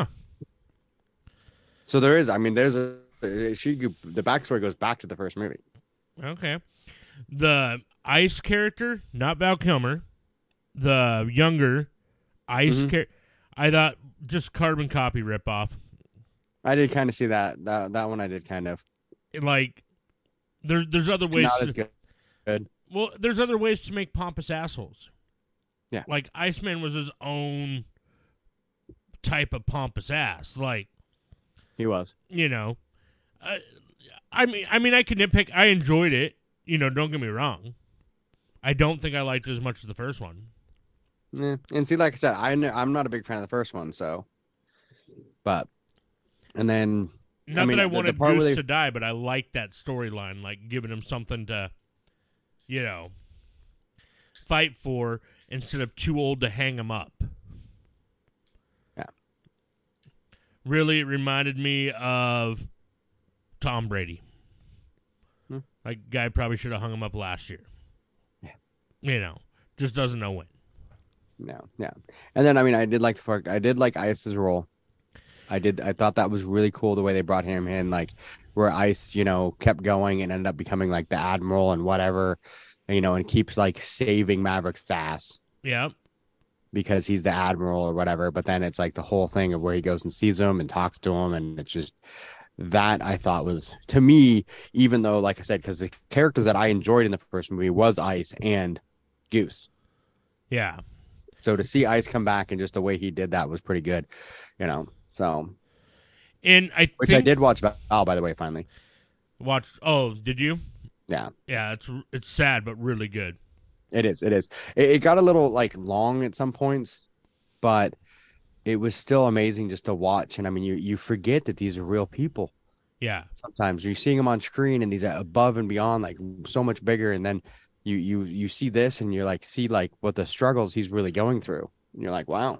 So there is, I mean, there's a she. The backstory goes back to the first movie.
Okay. The Ice character, not Val Kilmer, the younger Ice
Mm-hmm.
character, I thought just carbon copy ripoff.
I did kind of see that. That that one I did kind of.
Like, there, there's other ways.
Not
to,
as good. Good.
Well, there's other ways to make pompous assholes.
Yeah.
Like Iceman was his own type of pompous ass. Like,
He was.
you know, I, I mean, I mean, I could nitpick. I enjoyed it. You know, don't get me wrong. I don't think I liked it as much as the first one.
Yeah. And see, like I said, I kn- I'm not a big fan of the first one, so. But, and then.
Not
I mean,
that I
the-
wanted
the part
Goose
where they-
to die, but I liked that storyline, like giving him something to, you know, fight for instead of too old to hang him up.
Yeah.
Really, it reminded me of Tom Brady.
Hmm.
Like, guy probably should have hung him up last year.
Yeah.
You know, just doesn't know when.
No, yeah. And then, I mean, I did like the fact, I did like Ice's role. I did, I thought that was really cool the way they brought him in, like, where Ice, you know, kept going and ended up becoming like the Admiral and whatever, you know, and keeps like saving Maverick's ass.
Yeah.
Because he's the Admiral or whatever. But then it's like the whole thing of where he goes and sees him and talks to him. And it's just, that I thought was, to me, even though, like I said, because the characters that I enjoyed in the first movie was Ice and Goose.
Yeah.
So to see Ice come back and just the way he did that was pretty good, you know. So,
and I
which
think,
I did watch Val, by the way, finally.
Watched. Oh, did you?
Yeah.
Yeah. It's it's sad, but really good.
It is. It is. It, it got a little like long at some points, but it was still amazing just to watch. And I mean, you you forget that these are real people.
Yeah.
Sometimes you're seeing them on screen and these are above and beyond, like so much bigger. And then you you you see this and you're like, see like what the struggles he's really going through. And you're like, wow.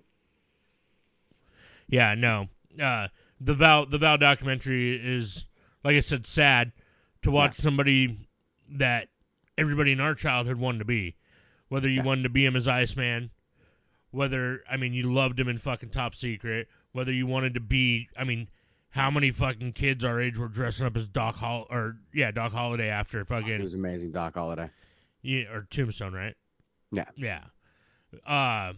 Yeah. No. Uh, the Val the Val documentary is, like I said, sad to watch yeah. somebody that everybody in our childhood wanted to be. Whether you yeah. wanted to be him as Iceman, whether, I mean, you loved him in fucking Top Secret, whether you wanted to be, I mean, how many fucking kids our age were dressing up as Doc Hol or yeah, Doc Holliday after fucking.
It was amazing, Doc Holliday.
Yeah, or Tombstone, right?
Yeah,
yeah. Uh,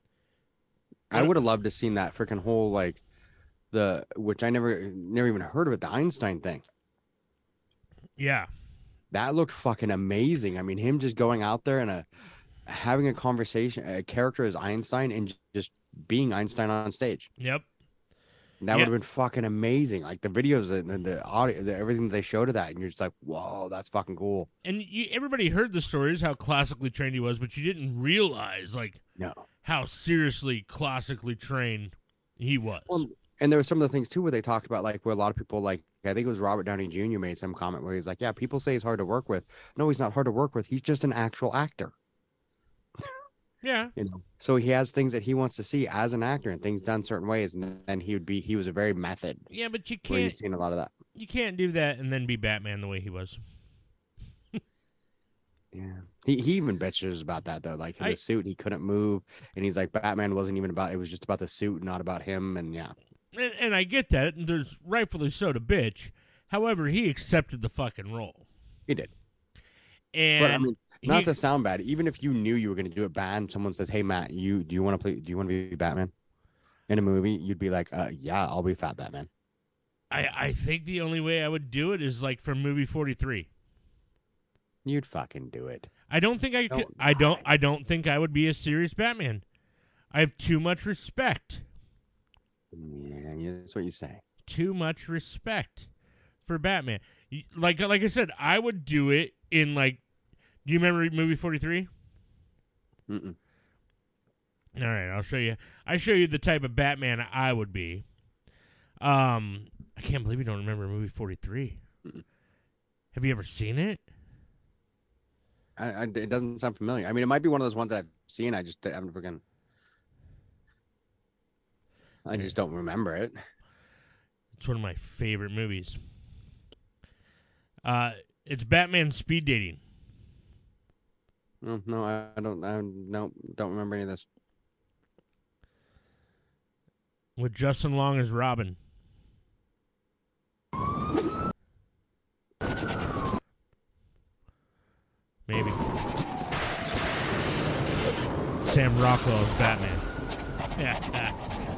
I would have loved to seen that freaking whole like the which I never never even heard of it, the Einstein thing.
Yeah,
that looked fucking amazing. I mean, him just going out there and a having a conversation, a character as Einstein, and just being Einstein on stage.
Yep.
That would have been fucking amazing. Like the videos and the, the audio, the, everything they showed of that, and you're just like, "Whoa, that's fucking cool."
And you, everybody heard the stories how classically trained he was, but you didn't realize like
no
how seriously classically trained he was.
Well, and there were some of the things too where they talked about like where a lot of people like I think it was Robert Downey Junior made some comment where he's like, "Yeah, people say he's hard to work with. No, he's not hard to work with. He's just an actual actor."
Yeah.
You know, so he has things that he wants to see as an actor and things done certain ways. And then he would be, he was a very method.
Yeah, but you can't,
where you've seen a lot of that.
You can't do that and then be Batman the way he was.
Yeah. He, he even bitches about that though. Like in
I,
the suit, he couldn't move. And he's like, Batman wasn't even about, it was just about the suit, not about him. And yeah.
And, and I get that. And there's rightfully so to bitch. However, he accepted the fucking role.
He did.
And
but I mean, not
he,
to sound bad, even if you knew you were going to do it bad and someone says, "Hey Matt, you do you want to play do you want to be Batman in a movie?" You'd be like, uh, yeah, I'll be Fat Batman.
I, I think the only way I would do it is like from movie forty-three.
You'd fucking do it.
I don't think I could don't I don't I don't think I would be a serious Batman. I have too much respect.
Yeah, that's what you say.
Too much respect for Batman. Like like I said, I would do it in like. Do you remember movie forty-three?
Mm-mm.
All right, I'll show you. I show you the type of Batman I would be. Um, I can't believe you don't remember movie forty-three. Mm-mm. Have you ever seen it?
I, I, it doesn't sound familiar. I mean, it might be one of those ones that I've seen. I just haven't forgotten. I just don't remember it.
It's one of my favorite movies. Uh, it's Batman speed dating.
No, no, I, I don't. I no, don't remember any of this.
With Justin Long as Robin. Maybe. Sam Rockwell as Batman. Yeah.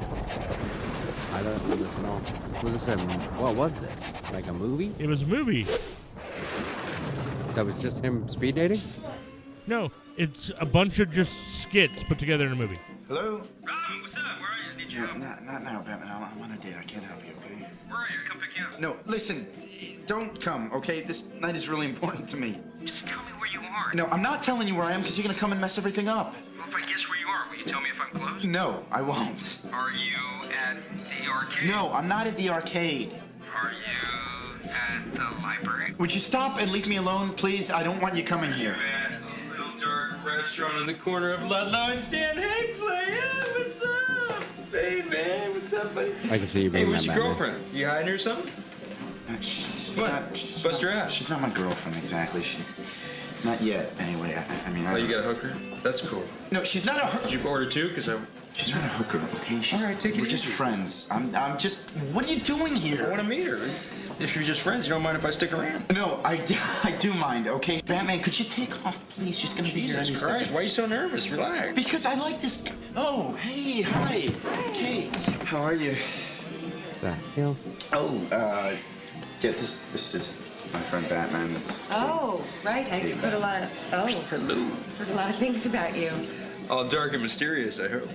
I don't know this at all. Was this a? What was this? Like a movie?
It was a movie.
That was just him speed dating?
No, it's a bunch of just skits put together in a movie.
Hello?
Robin, what's up? Where are you? Did you...
No, not, not now, Batman. I'm, I'm on a date. I can't help you, okay?
Where are you? Come pick you up.
No, listen. Don't come, okay? This night is really important to me.
Just tell me where you are.
No, I'm not telling you where I am because you're going to come and mess everything up.
Well, if I guess where you are, will you tell me if I'm close?
No, I won't.
Are you at the arcade?
No, I'm not at the arcade.
Are you at the library?
Would you stop and leave me alone, please? I don't want you coming here.
Restaurant in the corner of Ludlow and Stan. Hey, player, what's up? Hey, man, what's up, buddy?
I can see you being
Hey, where's
that
your
Batman.
girlfriend? You hiding or something?
Uh, she's
What?
Not, she's
Bust
not,
her ass.
She's not my girlfriend, exactly. She, not yet, anyway. I, I mean, I...
Oh, you got a hooker? That's cool.
No, she's not a hooker.
Did you order two? Because I...
She's not a hooker, okay? She's,
All right, take it
We're
easy.
just friends. I'm, I'm just... What are you doing here?
I want to meet her. If you're just friends, you don't mind if I stick around?
No, I, do- I do mind, okay? Batman, could you take off, please? She's gonna be here any
Jesus
second.
Christ, why are you so nervous? Relax.
Because I like this... Oh, hey, hi. Kate. How are you?
The hell?
Oh, uh, yeah, this this is my friend Batman. This is
Oh, right. I
Hey,
heard a lot of. Oh,
Hello.
heard a lot of things about you.
All dark and mysterious, I hope.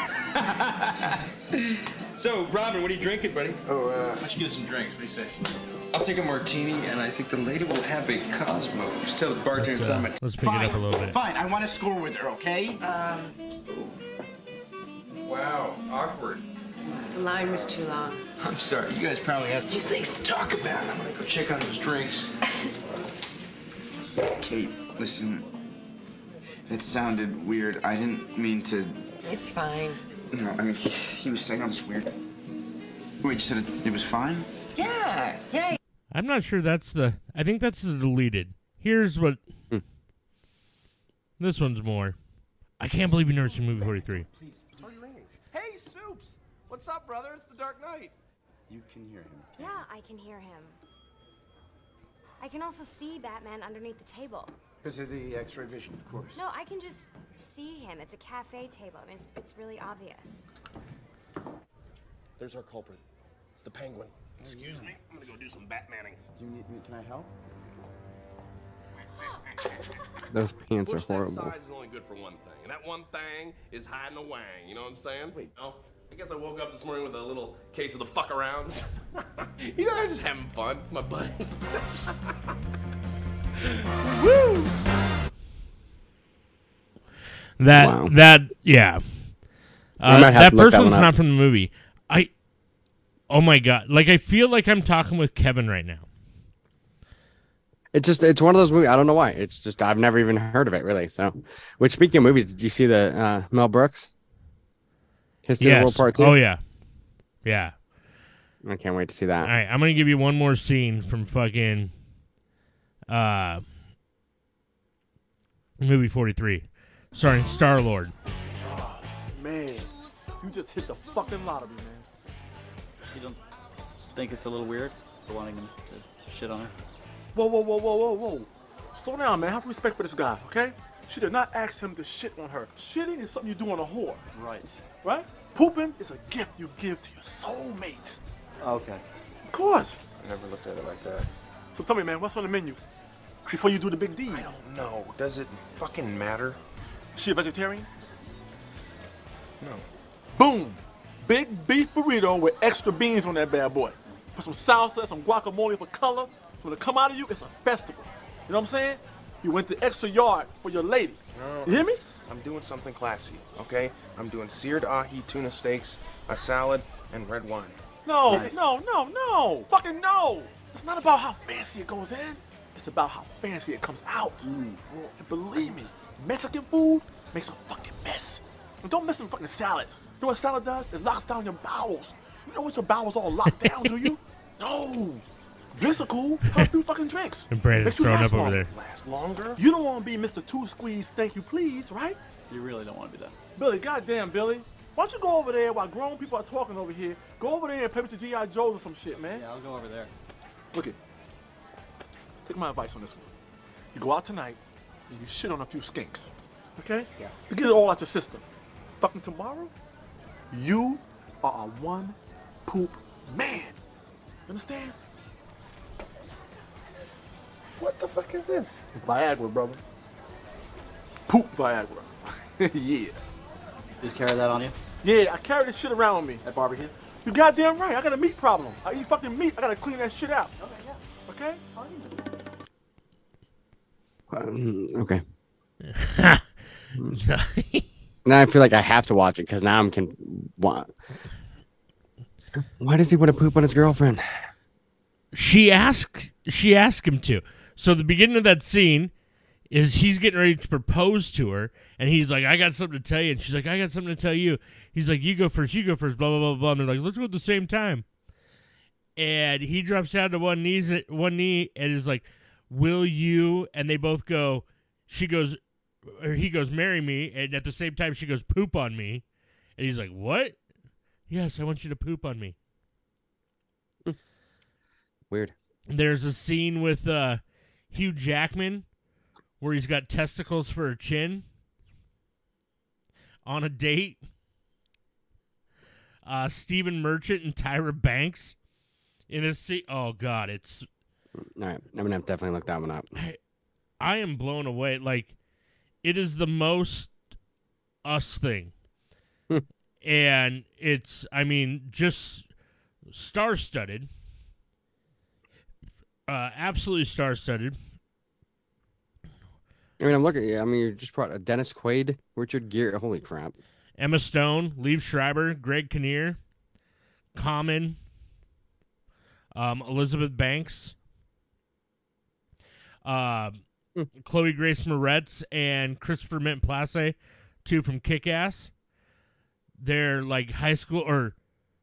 So, Robin, what are you drinking, buddy?
Oh, uh,
Why don't you get some drinks? What do you say? I'll take a martini, and I think the lady will have a Cosmo. Just tell the bartender
Let's,
it's
uh,
on my...
let's pick it up a little bit.
fine. I want to score with her, okay?
Um,
Wow, awkward.
the line was too long.
I'm sorry, you guys probably have these things to talk about. I'm gonna go check on those drinks.
Kate, listen. It sounded weird. I didn't mean to.
It's fine.
No, I mean, he, he was saying all this weird. Wait, you said it, it was fine?
Yeah, yeah.
I'm not sure that's the. I think that's the deleted. Here's what.
Hmm.
This one's more. I can't believe you've never seen movie forty-three.
Hey, Soups! What's up, brother? It's the Dark Knight.
You can hear him.
Yeah, I can hear him. I can also see Batman underneath the table.
Because of the X-ray vision, of course.
No, I can just see him. It's a cafe table. I mean, it's, it's really obvious.
There's our culprit. It's the Penguin. Excuse me. I'm gonna go do some Batmaning.
Do you need me? Can I help?
Those pants are
Bush that
horrible.
size is only good for one thing, and that one thing is hiding a wang. You know what I'm saying? Wait. Oh, I guess I woke up this morning with a little case of the fuck arounds. You know, I'm just having fun, my buddy. Woo!
That
Wow.
that yeah.
I
Uh,
might have
that
to look
first
that
one's
one up.
not from the movie. I. Oh my god! Like I feel like I'm talking with Kevin right now.
It's just it's one of those movies. I don't know why. It's just I've never even heard of it really. So, which speaking of movies, did you see the uh, Mel Brooks History of the World
Yes.
Part Two?
Oh yeah, yeah.
I can't wait to see
All
that.
right, I'm gonna give you one more scene from fucking uh movie forty-three, starring Star Lord.
Man, you just hit the fucking lottery, man.
You don't think it's a little weird for wanting him to shit on her?
Whoa, whoa, whoa, whoa, whoa, whoa. Slow down, man. Have respect for this guy, okay? She did not ask him to shit on her. Shitting is something you do on a whore.
Right.
Right? Pooping is a gift you give to your soulmate.
Okay.
Of course.
I never looked at it like that.
So tell me, man, what's on the menu? Before you do the big deed.
I don't know. Does it fucking matter?
She a vegetarian?
No.
Boom! Big beef burrito with extra beans on that bad boy. Put some salsa, some guacamole for color. So when it come out of you, it's a festival. You know what I'm saying? You went the extra yard for your lady.
No.
You hear me?
I'm doing something classy, okay? I'm doing seared ahi tuna steaks, a salad, and red wine.
No, no, no, no. Fucking no. It's not about how fancy it goes in. It's about how fancy it comes out. And believe me, Mexican food makes a fucking mess. And don't mess with fucking salads. You know what salad does? It locks down your bowels. You know what your bowels all locked down, do you? No. Drinks are cool. Have a few fucking drinks.
And Brandon's
Makes you
throwing
last
up over
longer.
there.
Last longer?
You don't want to be Mister Two Squeeze, thank you please, right?
You really don't want to be that.
Billy, goddamn Billy. Why don't you go over there while grown people are talking over here? Go over there and play with your G I Joes or some shit, man.
Yeah, I'll go over there.
Look it. Take my advice on this one. You go out tonight and you shit on a few skinks. Okay?
Yes.
You get it all out your system. Fucking tomorrow, you are a one poop man. You understand?
What the fuck is this?
Viagra, brother. Poop Viagra. Yeah.
Just carry that on you?
Yeah, I carry this shit around with me.
At barbecues?
You goddamn right. I got a meat problem. I eat fucking meat. I gotta clean that shit out. Okay, yeah. Okay?
Um, okay. Now I feel like I have to watch it because now I'm con. Why? Why does he want to poop on his girlfriend?
She asked. She asked him to. So the beginning of that scene is he's getting ready to propose to her, and he's like, "I got something to tell you," and she's like, "I got something to tell you." He's like, "You go first. You go first." Blah blah blah blah. And they're like, "Let's go at the same time." And he drops down to one knees, one knee, and is like, "Will you?" And they both go. She goes, or he goes, "Marry me," and at the same time she goes, "Poop on me," and he's like, "What?" "Yes, I want you to poop on me."
Weird.
There's a scene with uh, Hugh Jackman where he's got testicles for a chin on a date. uh, Stephen Merchant and Tyra Banks in a scene. Oh God, it's.
All right, I'm gonna have to definitely look that one up.
I, I am blown away. Like, it is the most us thing, and it's. I mean, just star-studded. Uh, absolutely star-studded.
I mean, I'm looking. Yeah, I mean, you just brought a Dennis Quaid, Richard Gere. Holy crap!
Emma Stone, Liev Schreiber, Greg Kinnear, Common, um, Elizabeth Banks, uh,
Hmm.
Chloe Grace Moretz, and Christopher Mint-Place, two from Kick-Ass. They're like high school, or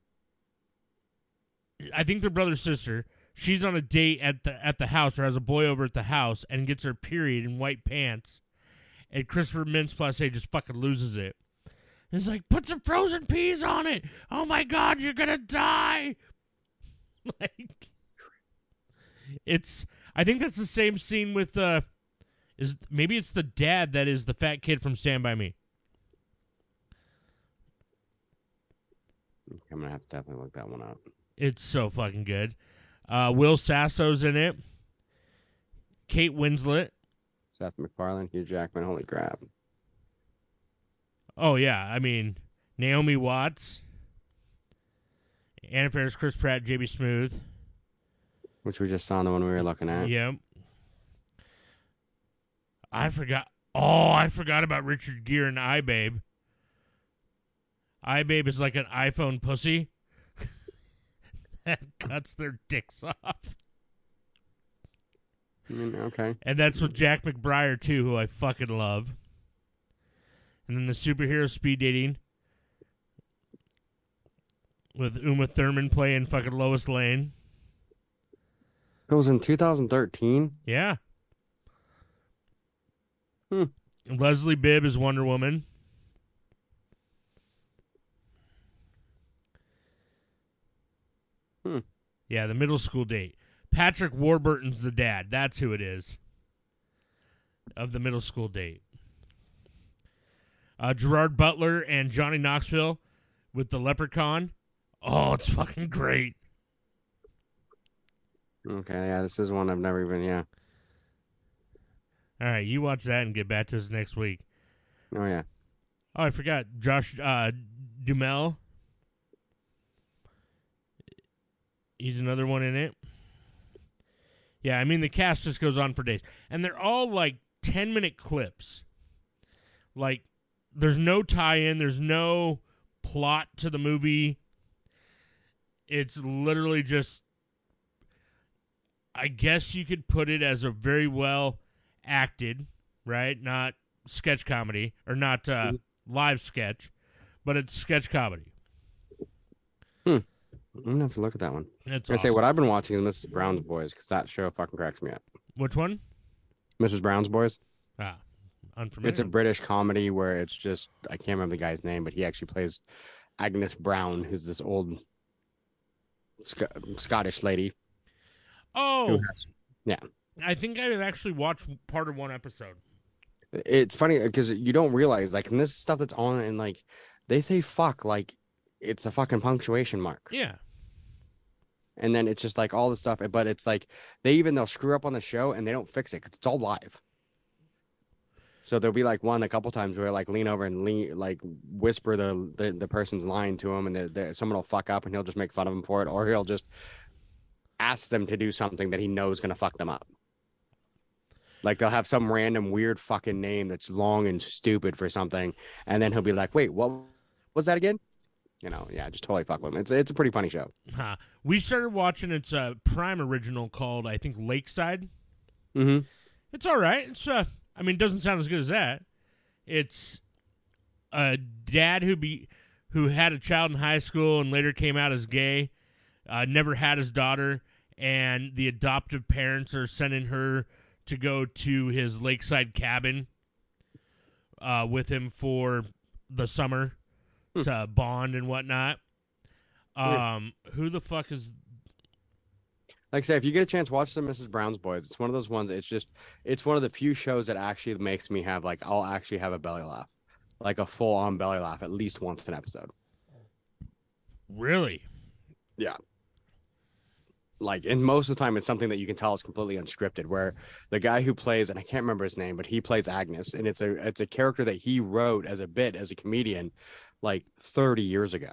I think they're brother sister. She's on a date at the at the house, or has a boy over at the house, and gets her period in white pants. And Christopher Mintz-Place just fucking loses it. He's like, put some frozen peas on it. Oh my God, you're gonna die. Like, it's. I think that's the same scene with uh, is maybe it's the dad that is the fat kid from Stand By Me.
I'm gonna have to definitely look that one up.
It's so fucking good. Uh, Will Sasso's in it. Kate Winslet.
Seth MacFarlane, Hugh Jackman. Holy crap!
Oh yeah, I mean Naomi Watts, Anna Faris, Chris Pratt, J B Smoove.
Which we just saw in the one we were looking at.
Yep. I forgot. Oh, I forgot about Richard Gere and iBabe. iBabe is like an iPhone pussy that cuts their dicks off.
Mm, okay.
And that's with Jack McBrayer, too, who I fucking love. And then the superhero speed dating with Uma Thurman playing fucking Lois Lane.
It was in two thousand thirteen?
Yeah.
Hmm.
Leslie Bibb is Wonder Woman.
Hmm.
Yeah, the middle school date. Patrick Warburton's the dad. That's who it is. Of the middle school date. Uh, Gerard Butler and Johnny Knoxville with the Leprechaun. Oh, it's fucking great.
Okay, yeah, this is one I've never even, yeah.
All right, you watch that and get back to us next week.
Oh, yeah.
Oh, I forgot. Josh uh, Duhamel. He's another one in it. Yeah, I mean, the cast just goes on for days. And they're all, like, ten-minute clips. Like, there's no tie-in. There's no plot to the movie. It's literally just, I guess you could put it as a very well acted, right? Not sketch comedy, or not uh, live sketch, but it's sketch comedy.
Hmm. I'm going to have to look at that one.
That's
I
awesome.
say what I've been watching is Missus Brown's Boys, because that show fucking cracks me up.
Which one?
Missus Brown's Boys.
Ah, unfamiliar.
It's a British comedy where it's just, I can't remember the guy's name, but he actually plays Agnes Brown, who's this old Sc- Scottish lady.
Oh,
who has- yeah.
I think I actually watched part of one episode.
It's funny because you don't realize, like, and this is stuff that's on, and like, they say fuck like it's a fucking punctuation mark.
Yeah.
And then it's just like all this stuff, but it's like they even they'll screw up on the show and they don't fix it because it's all live. So there'll be like one a couple times where like lean over and lean like whisper the the, the person's line to him, and the, the, someone will fuck up and he'll just make fun of him for it, or he'll just ask them to do something that he knows gonna fuck them up. Like they'll have some random weird fucking name that's long and stupid for something, and then he'll be like, "Wait, what was that again?" You know, yeah, just totally fuck with him. It's it's a pretty funny show.
Huh. We started watching its uh, Prime original called, I think, Lakeside.
Mm-hmm.
It's all right. It's uh, I mean, it doesn't sound as good as that. It's a dad who be who had a child in high school and later came out as gay, uh, never had his daughter, and the adoptive parents are sending her to go to his lakeside cabin uh, with him for the summer. To bond and whatnot. Um, who the fuck is?
Like I say, if you get a chance, watch the Missus Brown's Boys. It's one of those ones. It's just, it's one of the few shows that actually makes me have like, I'll actually have a belly laugh, like a full on belly laugh at least once an episode.
Really?
Yeah. Like, and most of the time, it's something that you can tell is completely unscripted. Where the guy who plays, and I can't remember his name, but he plays Agnes, and it's a it's a character that he wrote as a bit as a comedian, like thirty years ago.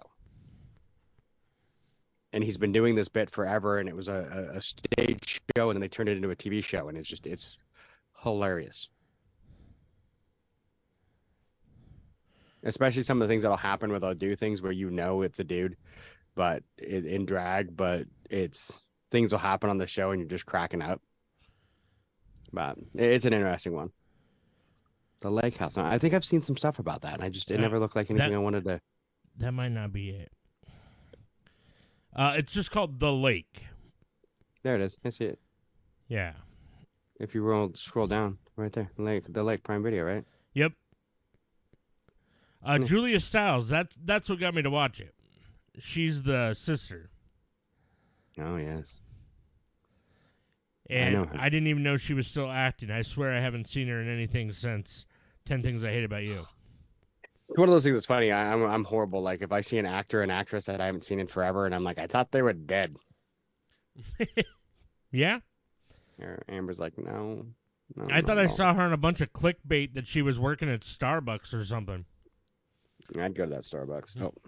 And he's been doing this bit forever, and it was a, a, a stage show, and then they turned it into a T V show, and it's just it's hilarious. Especially some of the things that'll happen where they'll do things where you know it's a dude, but it, in drag, but it's things will happen on the show and you're just cracking up. But it's an interesting one. The Lake House. I think I've seen some stuff about that, and I just it
Uh,
never looked like anything
that-
I wanted to.
That might not be it. Uh, it's just called The Lake.
There it is. I see it.
Yeah.
If you roll scroll down right there, Lake the Lake Prime Video, right?
Yep. Uh, Julia Stiles. That's that's what got me to watch it. She's the sister,
Oh yes.
and
know
I,
her.
didn't even know she was still acting. I swear I haven't seen her in anything since Ten Things I Hate About You.
It's one of those things that's funny. I, I'm I'm horrible. Like if I see an actor, an actress that I haven't seen in forever, and I'm like, I thought they were dead.
Yeah.
Or Amber's like, no. no
I thought
no,
I
no.
saw her on a bunch of clickbait that she was working at Starbucks or something.
I'd go to that Starbucks. Oh.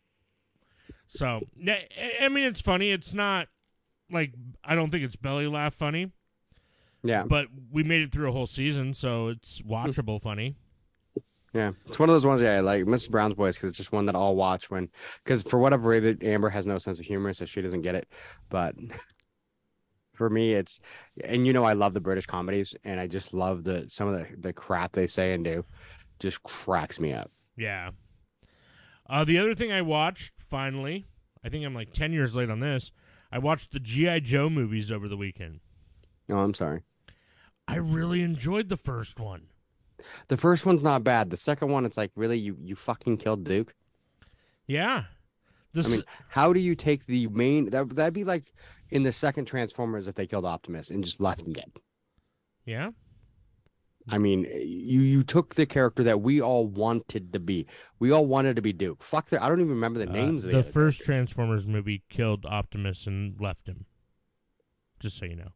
So, yeah, I- I mean, it's funny. It's not like I don't think it's belly laugh funny.
Yeah.
But we made it through a whole season, so it's watchable funny.
Yeah, it's one of those ones. Yeah, like Missus Brown's Boys, because it's just one that I'll watch when, because for whatever reason, Amber has no sense of humor, so she doesn't get it. But for me, it's, and you know, I love the British comedies, and I just love the some of the the crap they say and do, just cracks me up.
Yeah. Uh, the other thing I watched, finally, I think I'm like ten years late on this, I watched the G I. Joe movies over the weekend.
No, I'm sorry.
I really enjoyed the first one.
The first one's not bad. The second one, it's like, really, you you fucking killed Duke?
Yeah. This,
I mean, how do you take the main? That that'd be like in the second Transformers if they killed Optimus and just left him dead.
Yeah.
I mean, you you took the character that we all wanted to be. We all wanted to be Duke. Fuck the, I don't even remember the
Uh,
names of
the
the,
first Transformers movie killed Optimus and left him. Just so you know.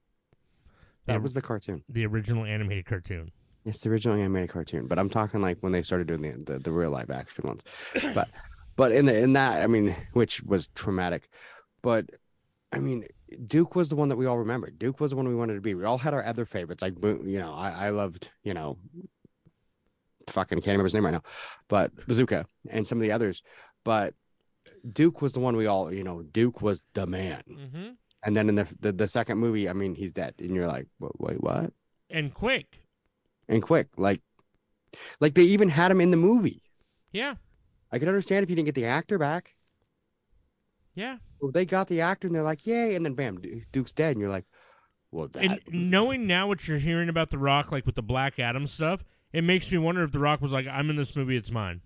That was the cartoon.
The original animated cartoon.
It's the original animated cartoon, but I'm talking like when they started doing the the, the real live action ones. But but in the in that, I mean, which was traumatic. But I mean, Duke was the one that we all remembered. Duke was the one we wanted to be. We all had our other favorites. Like, you know, I, I loved, you know, fucking can't remember his name right now, but Bazooka and some of the others. But Duke was the one we all, you know, Duke was the man.
Mm-hmm.
And then in the, the the second movie, I mean, he's dead, and you're like, wait, what?
And quick.
And quick, like, like they even had him in the movie.
Yeah.
I could understand if you didn't get the actor back.
Yeah.
Well, they got the actor, and they're like, yay, and then bam, Duke's dead, and you're like, well, that.
And knowing now what you're hearing about The Rock, like with the Black Adam stuff, it makes me wonder if The Rock was like, I'm in this movie, it's mine.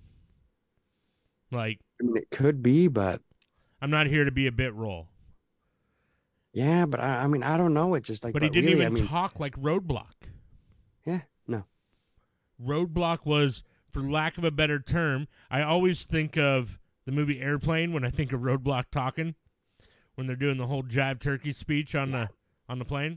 Like,
I mean, it could be, but
I'm not here to be a bit role.
yeah, but I, I mean, I don't know. It just like,
But he didn't
really,
even
I mean,
talk like Roadblock.
Yeah, no.
Roadblock was, for lack of a better term, I always think of the movie Airplane when I think of Roadblock talking, when they're doing the whole jive turkey speech on the on the plane.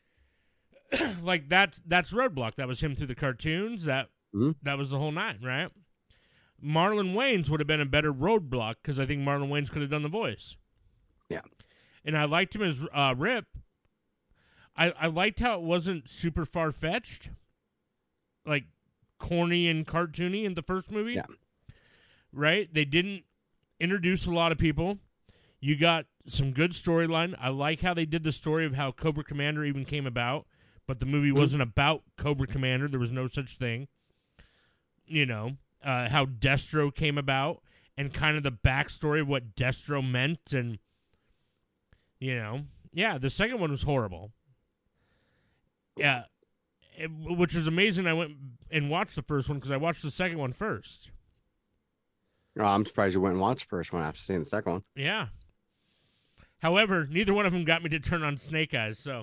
Like that that's Roadblock. That was him through the cartoons. That
mm-hmm.
that was the whole nine, right? Marlon Wayans would have been a better Roadblock because I think Marlon Wayans could have done the voice.
Yeah.
And I liked him as uh, Rip. I, I liked how it wasn't super far-fetched, like corny and cartoony in the first movie.
Yeah.
Right? They didn't introduce a lot of people. You got some good storyline. I like how they did the story of how Cobra Commander even came about, but the movie
Mm-hmm.
wasn't about Cobra Commander. There was no such thing. You know, uh, how Destro came about and kind of the backstory of what Destro meant. And, you know, yeah, the second one was horrible. Yeah, it, which is amazing. I went and watched the first one because I watched the second one first.
Oh, I'm surprised you went and watched the first one after seeing the second one.
Yeah. However, neither one of them got me to turn on Snake Eyes, so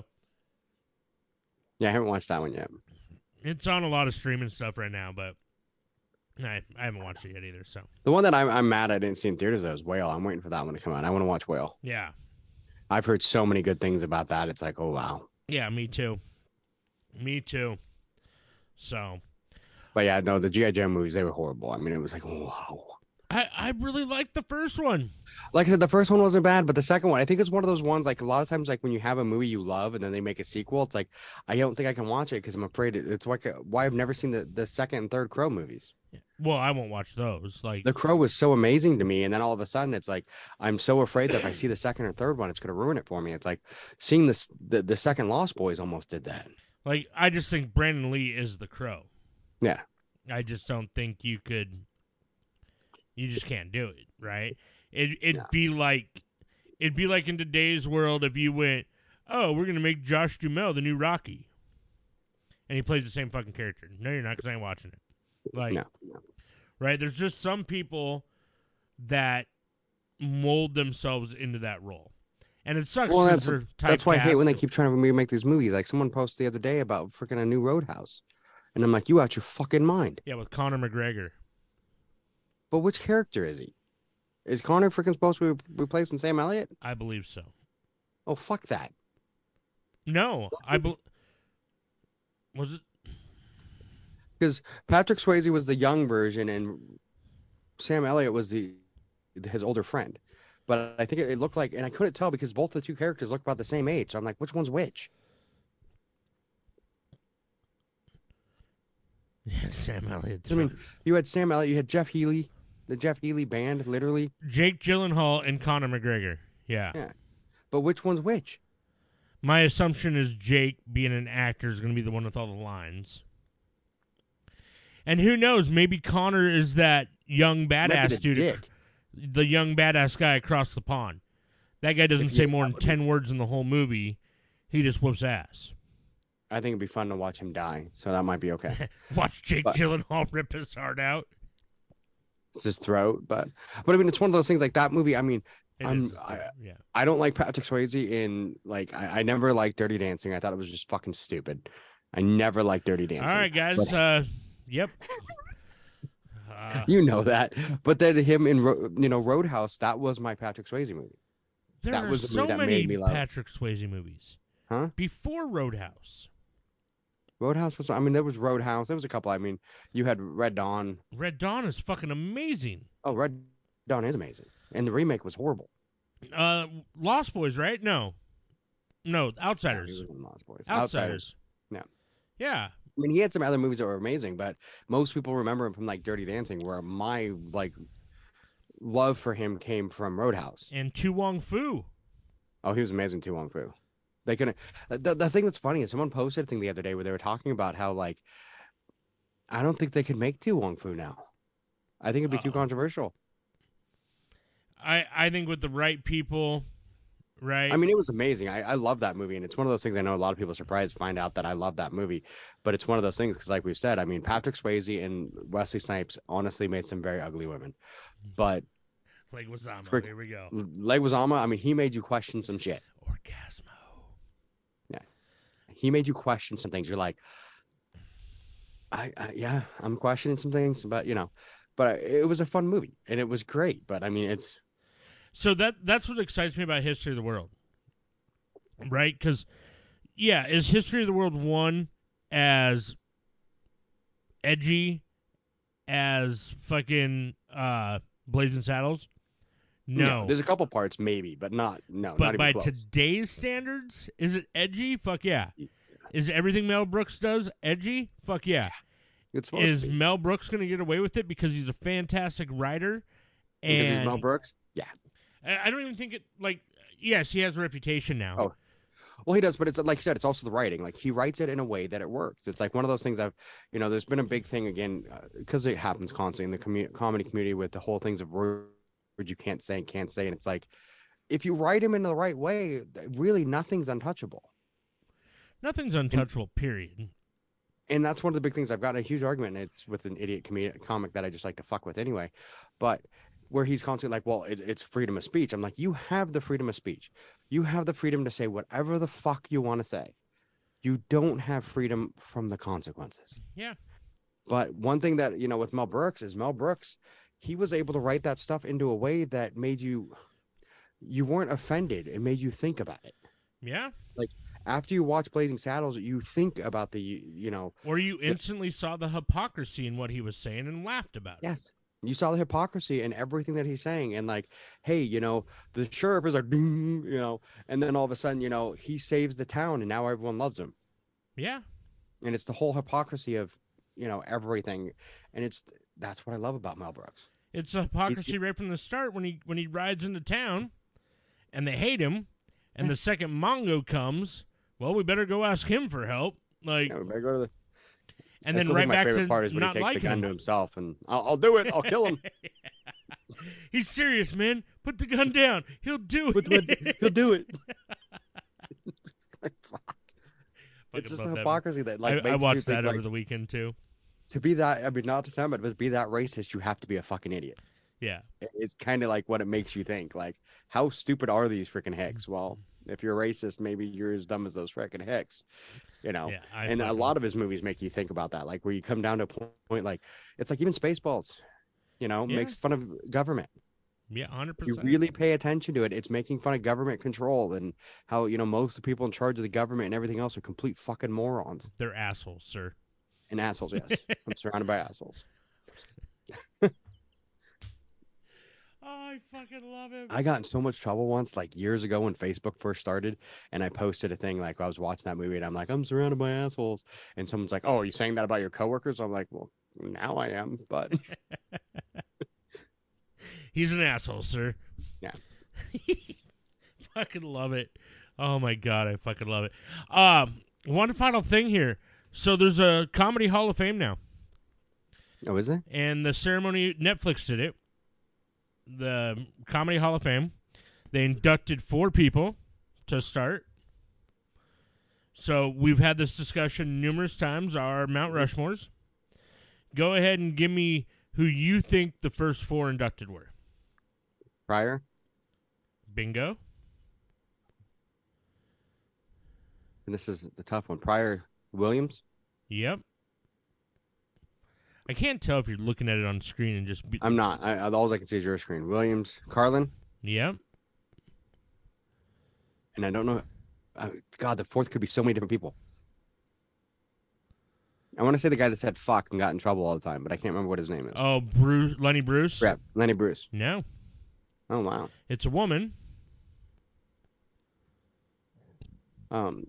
Yeah, I haven't watched that one yet.
it's on a lot of streaming stuff right now, but I, I haven't watched it yet either. So
The one that I'm, I'm mad I didn't see in theaters though is Whale. I'm waiting for that one to come out. I want to watch Whale.
yeah,
I've heard so many good things about that. It's like, oh wow.
yeah, me too, me too. So,
But yeah, no, the G I. Joe movies, they were horrible. I mean, it was like, wow.
I I really liked the first one.
Like I said, the first one wasn't bad, but the second one, I think it's one of those ones, like a lot of times, like when you have a movie you love and then they make a sequel, it's like, I don't think I can watch it because I'm afraid it, it's like a, why I've never seen the, the second and third Crow movies.
Well, I won't watch those. Like
The Crow was so amazing to me. And then all of a sudden it's like, I'm so afraid that if I see the second or third one, it's going to ruin it for me. It's like seeing this, the, the second Lost Boys almost did that.
Like I just think Brandon Lee is the Crow.
Yeah.
I just don't think you could. You just can't do it, right? It it'd
Yeah.
be like it'd be like in today's world if you went, oh, we're gonna make Josh Duhamel the new Rocky, and he plays the same fucking character. No, you're not, because I ain't watching it. Like,
No, no.
right? There's just some people that mold themselves into that role, and it sucks.
Well,
'cause
that's,
they're
that's why I hate when they
typecast.
keep trying to remake these movies. Like someone posted the other day about freaking a new Roadhouse. And I'm like, you out your fucking mind.
Yeah, with Conor McGregor.
But which character is he? Is Connor freaking supposed to be replacing Sam Elliott?
I believe so.
Oh, fuck that.
No, I bel was it.
Because Patrick Swayze was the young version and Sam Elliott was the his older friend. But I think it, it looked like, and I couldn't tell because both the two characters looked about the same age. So I'm like, which one's which?
Yeah, Sam Elliott.
I mean, you had Sam Elliott, you had Jeff Healy, the Jeff Healy band, literally.
Jake Gyllenhaal and Conor McGregor. Yeah.
Yeah. But which one's which?
My assumption is Jake, being an actor, is going to be the one with all the lines. And who knows? Maybe Connor is that young
Might be
badass
the
dude,
dick.
the young badass guy across the pond. That guy doesn't
If
say
you-
more
that
than
would be-
ten words in the whole movie. He just whoops ass.
I think it'd be fun to watch him die, so that might be okay.
Watch Jake
But-
Gyllenhaal rip his heart out.
It's his throat, but but I mean, it's one of those things like that movie. I mean,
It
I'm
is,
I,
yeah.
I don't like Patrick Swayze in like I, I never liked Dirty Dancing. I thought it was just fucking stupid. I never liked Dirty Dancing.
All right, guys.
But-
Uh, yep. Uh,
you know that, but then him in Ro- you know Roadhouse, that was my Patrick Swayze movie.
there
that
are
was the
so
movie that
many
made me love.
Patrick Swayze movies.
Huh?
Before Roadhouse.
Roadhouse was. I mean, there was Roadhouse. There was a couple. I mean, you had Red Dawn.
Red Dawn is fucking amazing.
Oh, Red Dawn is amazing, and the remake was horrible.
Uh, Lost Boys, right? No, no,
He
Outsiders.
was in Lost Boys.
Outsiders.
Yeah.
Yeah.
I mean, he had some other movies that were amazing, but most people remember him from like Dirty Dancing, where my like love for him came from Roadhouse.
And Tu Wong Fu.
Oh, he was amazing too, Wong Fu. They couldn't. The, the thing that's funny is someone posted a thing the other day where they were talking about how like I don't think they could make Tu Wong Fu now. I think it'd be too
Uh-oh.
controversial.
I I think with the right people, right?
I mean, it was amazing. I, I love that movie, and it's one of those things I know a lot of people are surprised to find out that I love that movie. But it's one of those things because, like we've said, I mean, Patrick Swayze and Wesley Snipes honestly made some very ugly women. But
like Wazama.
Frick-
Here we go.
Leguizamo, I mean, he made you question some shit.
Orgasmo.
Yeah, he made you question some things. You're like, I, I yeah, I'm questioning some things, but you know, but it was a fun movie and it was great. But I mean, it's
So that that's what excites me about History of the World, right? Because, yeah, is History of the World one as edgy as fucking uh, Blazing Saddles? No.
there's a couple parts maybe, but not no. not
But
even
by
close.
today's standards, is it edgy? Fuck yeah. Is everything Mel Brooks does edgy? Fuck yeah.
It's supposed
Is
to be.
Mel Brooks going to get away with it because he's a fantastic writer? And
Because he's Mel Brooks. Yeah.
I I don't even think it, like, yes, he has a reputation now.
Oh, well, he does, but it's like you said, it's also the writing. Like he writes it in a way that it works. It's like one of those things I've, you know, there's been a big thing again because it happens constantly in the commu- comedy community with the whole things of words you can't say and can't say, and it's like if you write them in the right way, really nothing's untouchable.
Nothing's untouchable, period.
And that's one of the big things I've got in a huge argument. And it's with an idiot comedic comic that I just like to fuck with anyway, but where he's constantly like, well, it, it's freedom of speech. I'm like, you have the freedom of speech. You have the freedom to say whatever the fuck you want to say. You don't have freedom from the consequences.
Yeah.
But one thing that, you know, with Mel Brooks is Mel Brooks, he was able to write that stuff into a way that made you, you weren't offended. It made you think about it.
Yeah.
Like after you watch Blazing Saddles, you think about the, you know.
Or you instantly the, saw the hypocrisy in what he was saying and laughed about it.
Yes. You saw the hypocrisy in everything that he's saying. And like, hey, you know, the sheriff is like, ding, you know, and then all of a sudden, you know, he saves the town and now everyone loves him.
Yeah.
And it's the whole hypocrisy of, you know, everything. And it's, that's what I love about Mel Brooks.
It's a hypocrisy he's, right from the start when he, when he rides into town and they hate him. And yeah. the second Mongo comes, well, we better go ask him for help. Like,
yeah, we better go to the,
and then right
my
back
favorite
to
part is when
not
he takes
like
the gun
him.
to himself and I'll, I'll do it. I'll kill him.
yeah. He's serious, man. Put the gun down. He'll do it.
The, he'll do it. It's like, fuck. It's just the hypocrisy that, that like
I, I watched that
think,
over
like,
the weekend too.
To be that, I mean, not to sound bad, but to be that racist, you have to be a fucking idiot.
Yeah,
it's kind of like what it makes you think. Like, how stupid are these freaking hicks? Well, if you're racist, maybe you're as dumb as those freaking hicks, you know.
Yeah, I
and a
fucking...
lot of his movies make you think about that. Like, where you come down to a point, like it's like even Spaceballs, you know,
yeah.
makes fun of government.
Yeah, one hundred percent.
You really pay attention to it. It's making fun of government control and how, you know, most of the people in charge of the government and everything else are complete fucking morons.
They're assholes, sir.
And assholes, yes. I'm surrounded by assholes.
Oh, I fucking love him.
I got in so much trouble once, like years ago when Facebook first started, and I posted a thing like I was watching that movie and I'm like, I'm surrounded by assholes. And someone's like, oh, are you saying that about your coworkers? I'm like, well, now I am, but...
He's an asshole, sir.
Yeah.
Fucking love it. Oh my god, I fucking love it. Um, one final thing here. So there's a Comedy Hall of Fame now.
Oh, is there?
And the ceremony, Netflix did it. The Comedy Hall of Fame. They inducted four people to start. So we've had this discussion numerous times, our Mount Rushmores. Go ahead and give me who you think the first four inducted were.
Pryor.
Bingo.
And this is the tough one. Pryor, Williams.
Yep. I can't tell if you're looking at it on screen and just... Be-
I'm not. I, all I can see is your screen. Williams. Carlin.
Yep.
And I don't know... Uh, God, the fourth could be so many different people. I want to say the guy that said fuck and got in trouble all the time, but I can't remember what his name is.
Oh, Bruce, Lenny Bruce?
Yeah, Lenny Bruce.
No.
Oh, wow.
It's a woman.
Um...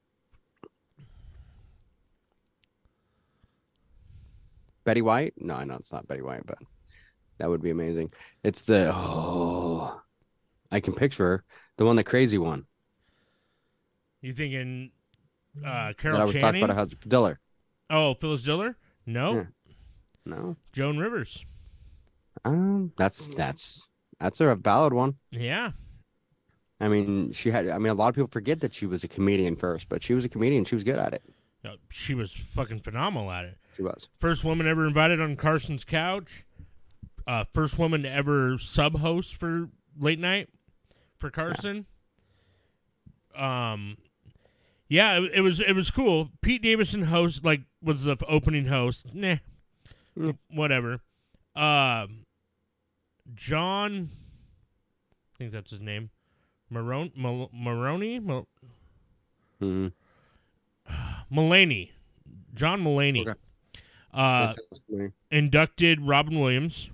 Betty White? No, I know it's not Betty White, but that would be amazing. It's the oh, I can picture her, the one, the crazy one.
You thinking uh, Carol
that I was
Channing?
talking about her husband, Diller.
Oh, Phyllis Diller? No,
yeah. no.
Joan Rivers.
Um, that's that's that's a valid one.
Yeah.
I mean, she had. I mean, a lot of people forget that she was a comedian first, but she was a comedian. She was good at it.
Uh, she was fucking phenomenal at it.
She was. First
woman ever invited on Carson's couch. Uh, first woman to ever sub-host for late night for Carson. Yeah. Um, yeah, it, it was it was cool. Pete Davidson host like was the opening host. Nah, mm. whatever. Uh, John, I think that's his name. Marone, Mal- Maroney, Mal-
mm-hmm.
Mulaney, John Mulaney.
Okay.
Uh, inducted Robin Williams.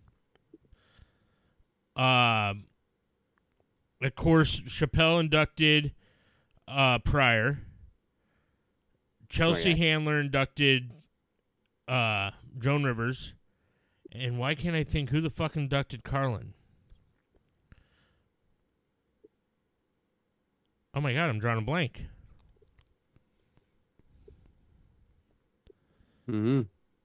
Uh, of course, Chappelle inducted uh, Pryor. Chelsea
oh, yeah.
Handler inducted uh, Joan Rivers. And why can't I think who the fuck inducted Carlin? Oh my god, I'm drawing a blank.
Mm-hmm.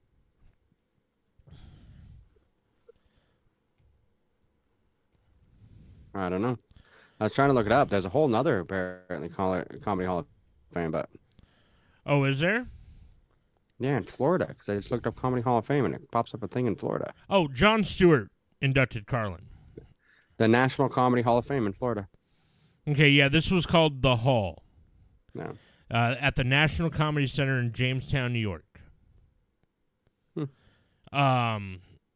I don't know. I was trying to look it up. There's a whole nother apparently Comedy Hall of Fame, but
oh, is there?
Yeah, in Florida, because I just looked up Comedy Hall of Fame and it pops up a thing in Florida.
Oh, Jon Stewart inducted Carlin.
The National Comedy Hall of Fame in Florida.
Okay, yeah, this was called The Hall.
No.
Uh, at the National Comedy Center in Jamestown, New York. Um,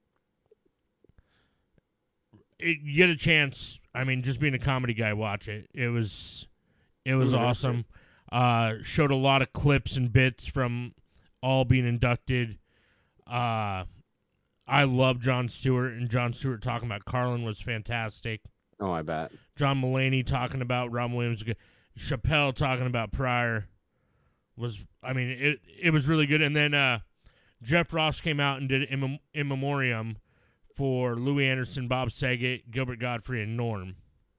it, you get a chance. I mean, just being a comedy guy, watch it. It was, it was
Mhm.
awesome. Uh, showed a lot of clips and bits from all being inducted. Uh, I love Jon Stewart, and Jon Stewart talking about Carlin was fantastic.
Oh, I bet.
John Mulaney talking about Robin Williams, Chappelle talking about Pryor was, I mean, it it was really good. And then uh, Jeff Ross came out and did in, in memoriam for Louis Anderson, Bob Saget, Gilbert Gottfried, and Norm.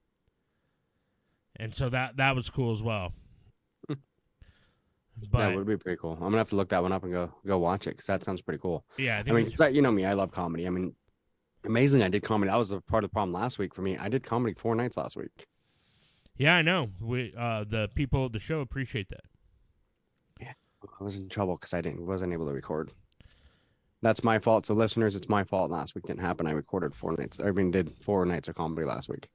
And so that that was cool as well. But
that would be pretty cool. I'm gonna have to look that one up and go go watch it because that sounds pretty cool.
Yeah, I
I,
think
mean,
it's-
'cause I, you know me, I love comedy. I mean, amazing, I did comedy. That was a part of the problem last week for me. I did comedy four nights last week.
yeah, I know. We uh, the people at the show appreciate that.
I was in trouble because I didn't wasn't able to record. That's my fault. So listeners, it's my fault. Last week didn't happen. I recorded four nights. I mean, did four nights of comedy last week.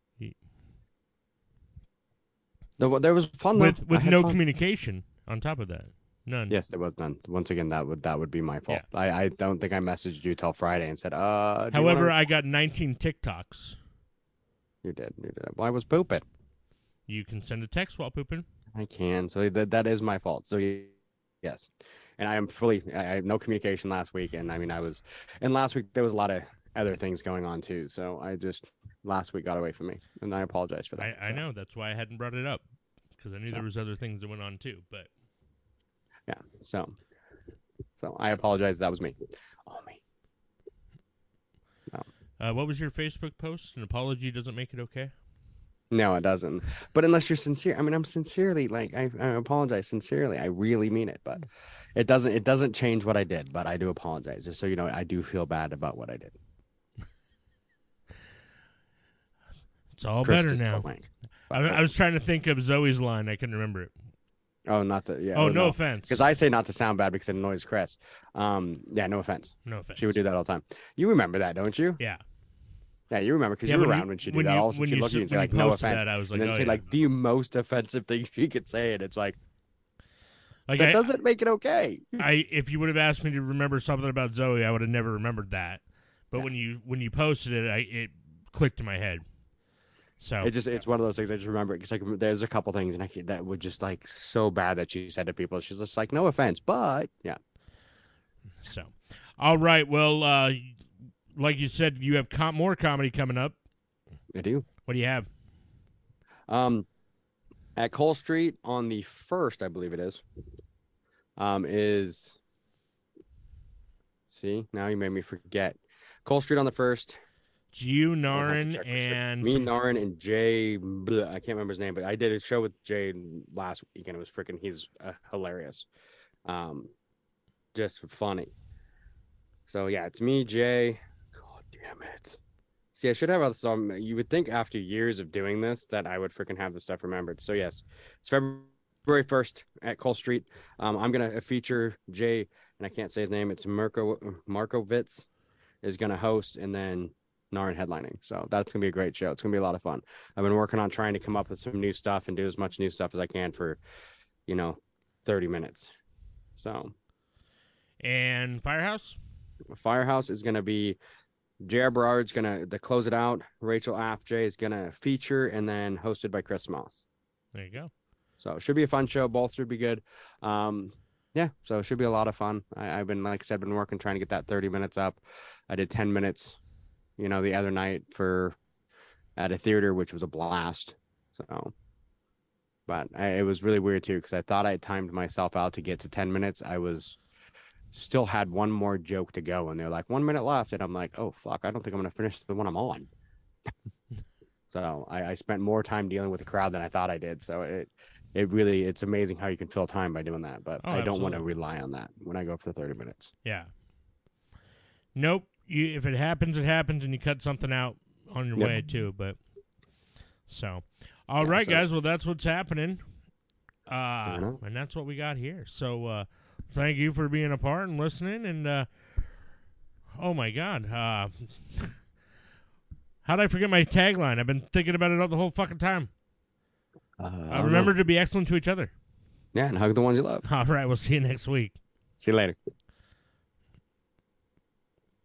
There, there was fun though.
With
I
with
had
no
fun.
communication on top of that. None.
Yes, there was none. Once again, that would that would be my fault. I, I don't think I messaged you till Friday and said, "Uh." do you
However,
wanna-"
I got nineteen TikToks.
you did. You did. Well, I was pooping.
You can send a text while pooping.
I can. So that that is my fault. So yes, and I am fully. I I have no communication last week, and I mean I was, and last week there was a lot of other things going on too. So I just last week got away from me, and I apologize for that.
I, I know that's why I hadn't brought it up because I knew
So.
there was other things that went on too. But
Yeah. So, so I apologize. That was me. Oh me. No.
uh, what was your Facebook post? An apology doesn't make it okay.
No, it doesn't. But unless you're sincere, I mean, I'm sincerely like I, I apologize sincerely. I really mean it, but it doesn't. It doesn't change what I did. But I do apologize, just so you know. I do feel bad about what I did.
It's all
Chris
better
just
now.
told me.
I, I was trying to think of Zoe's line. I couldn't remember it.
Oh, not to yeah.
Oh, no offense.
Because I say not to sound bad because it annoys Chris. Um, yeah, no offense.
No offense.
She would do that all the time. You remember that, don't you?
Yeah.
Yeah, you remember because
Yeah,
you were
when you-
around when she did
when
that.
you-
All of a
when
sudden she'd
you
look at you and
s-
say
when
like,
you
"No
posted
offense,"
that, I was like,
and then
oh,
say
yeah.
like the most offensive thing she could say, and it's like,
Like
that
I-
doesn't make it okay.
I if you would have asked me to remember something about Zoe, I would have never remembered that. But when you when you posted it, I it clicked in my head. So
It just it's one of those things I just remember because like there's a couple things and I can- that would just like so bad that she said to people. She's just like, no offense, but yeah.
So, all right. Well, uh, like you said, you have com- more comedy coming up.
I do.
What do you have?
Um, at Cole Street on the first, I believe it is. Um, is see now you made me forget. Cole Street on the first.
It's you,
I'll have to
Narin,
check for sure.
and
me,
some-
Narin, and Jay. Blah, I can't remember his name, but I did a show with Jay last week, and it was freaking. He's uh, hilarious, um, just funny. So yeah, it's me, Jay. God damn it! See, I should have other some. You would think after years of doing this that I would freaking have the stuff remembered. So yes, it's February first at Cole Street. Um, I'm gonna feature Jay, and I can't say his name. It's Marco Markovitz is gonna host, and then Narin headlining. So that's gonna be a great show. It's gonna be a lot of fun. I've been working on trying to come up with some new stuff and do as much new stuff as I can for, you know, thirty minutes. So
and Firehouse.
Firehouse is gonna be J R Berard's gonna to close it out. Rachel Apj is gonna feature, and then hosted by Chris Moss.
There you go.
So it should be a fun show. Both should be good. Um, yeah, so it should be a lot of fun. I, I've been, like I said, been working trying to get that thirty minutes up. I did ten minutes, you know, the other night for at a theater, which was a blast. So, but I, it was really weird too because I thought I had timed myself out to get to ten minutes. I was still had one more joke to go, and they're like one minute left, and I'm like, oh fuck, I don't think I'm gonna finish the one I'm on. So I, I spent more time dealing with the crowd than I thought I did. So it it really it's amazing how you can fill time by doing that. But
Oh,
I don't want to
absolutely.
rely on that when I go for the thirty minutes.
Yeah. Nope. You, if it happens, it happens, and you cut something out on your
Yep.
way too. But so, all
Yeah,
right,
so-
guys. Well, that's what's happening, uh,
know.
and that's what we got here. So, uh, thank you for being a part and listening. And uh, oh my God, uh, how did I forget my tagline? I've been thinking about it the whole fucking time.
Uh,
Uh, remember to be excellent to each other.
Yeah, and hug the ones you love.
All right, we'll see you next week.
See you later.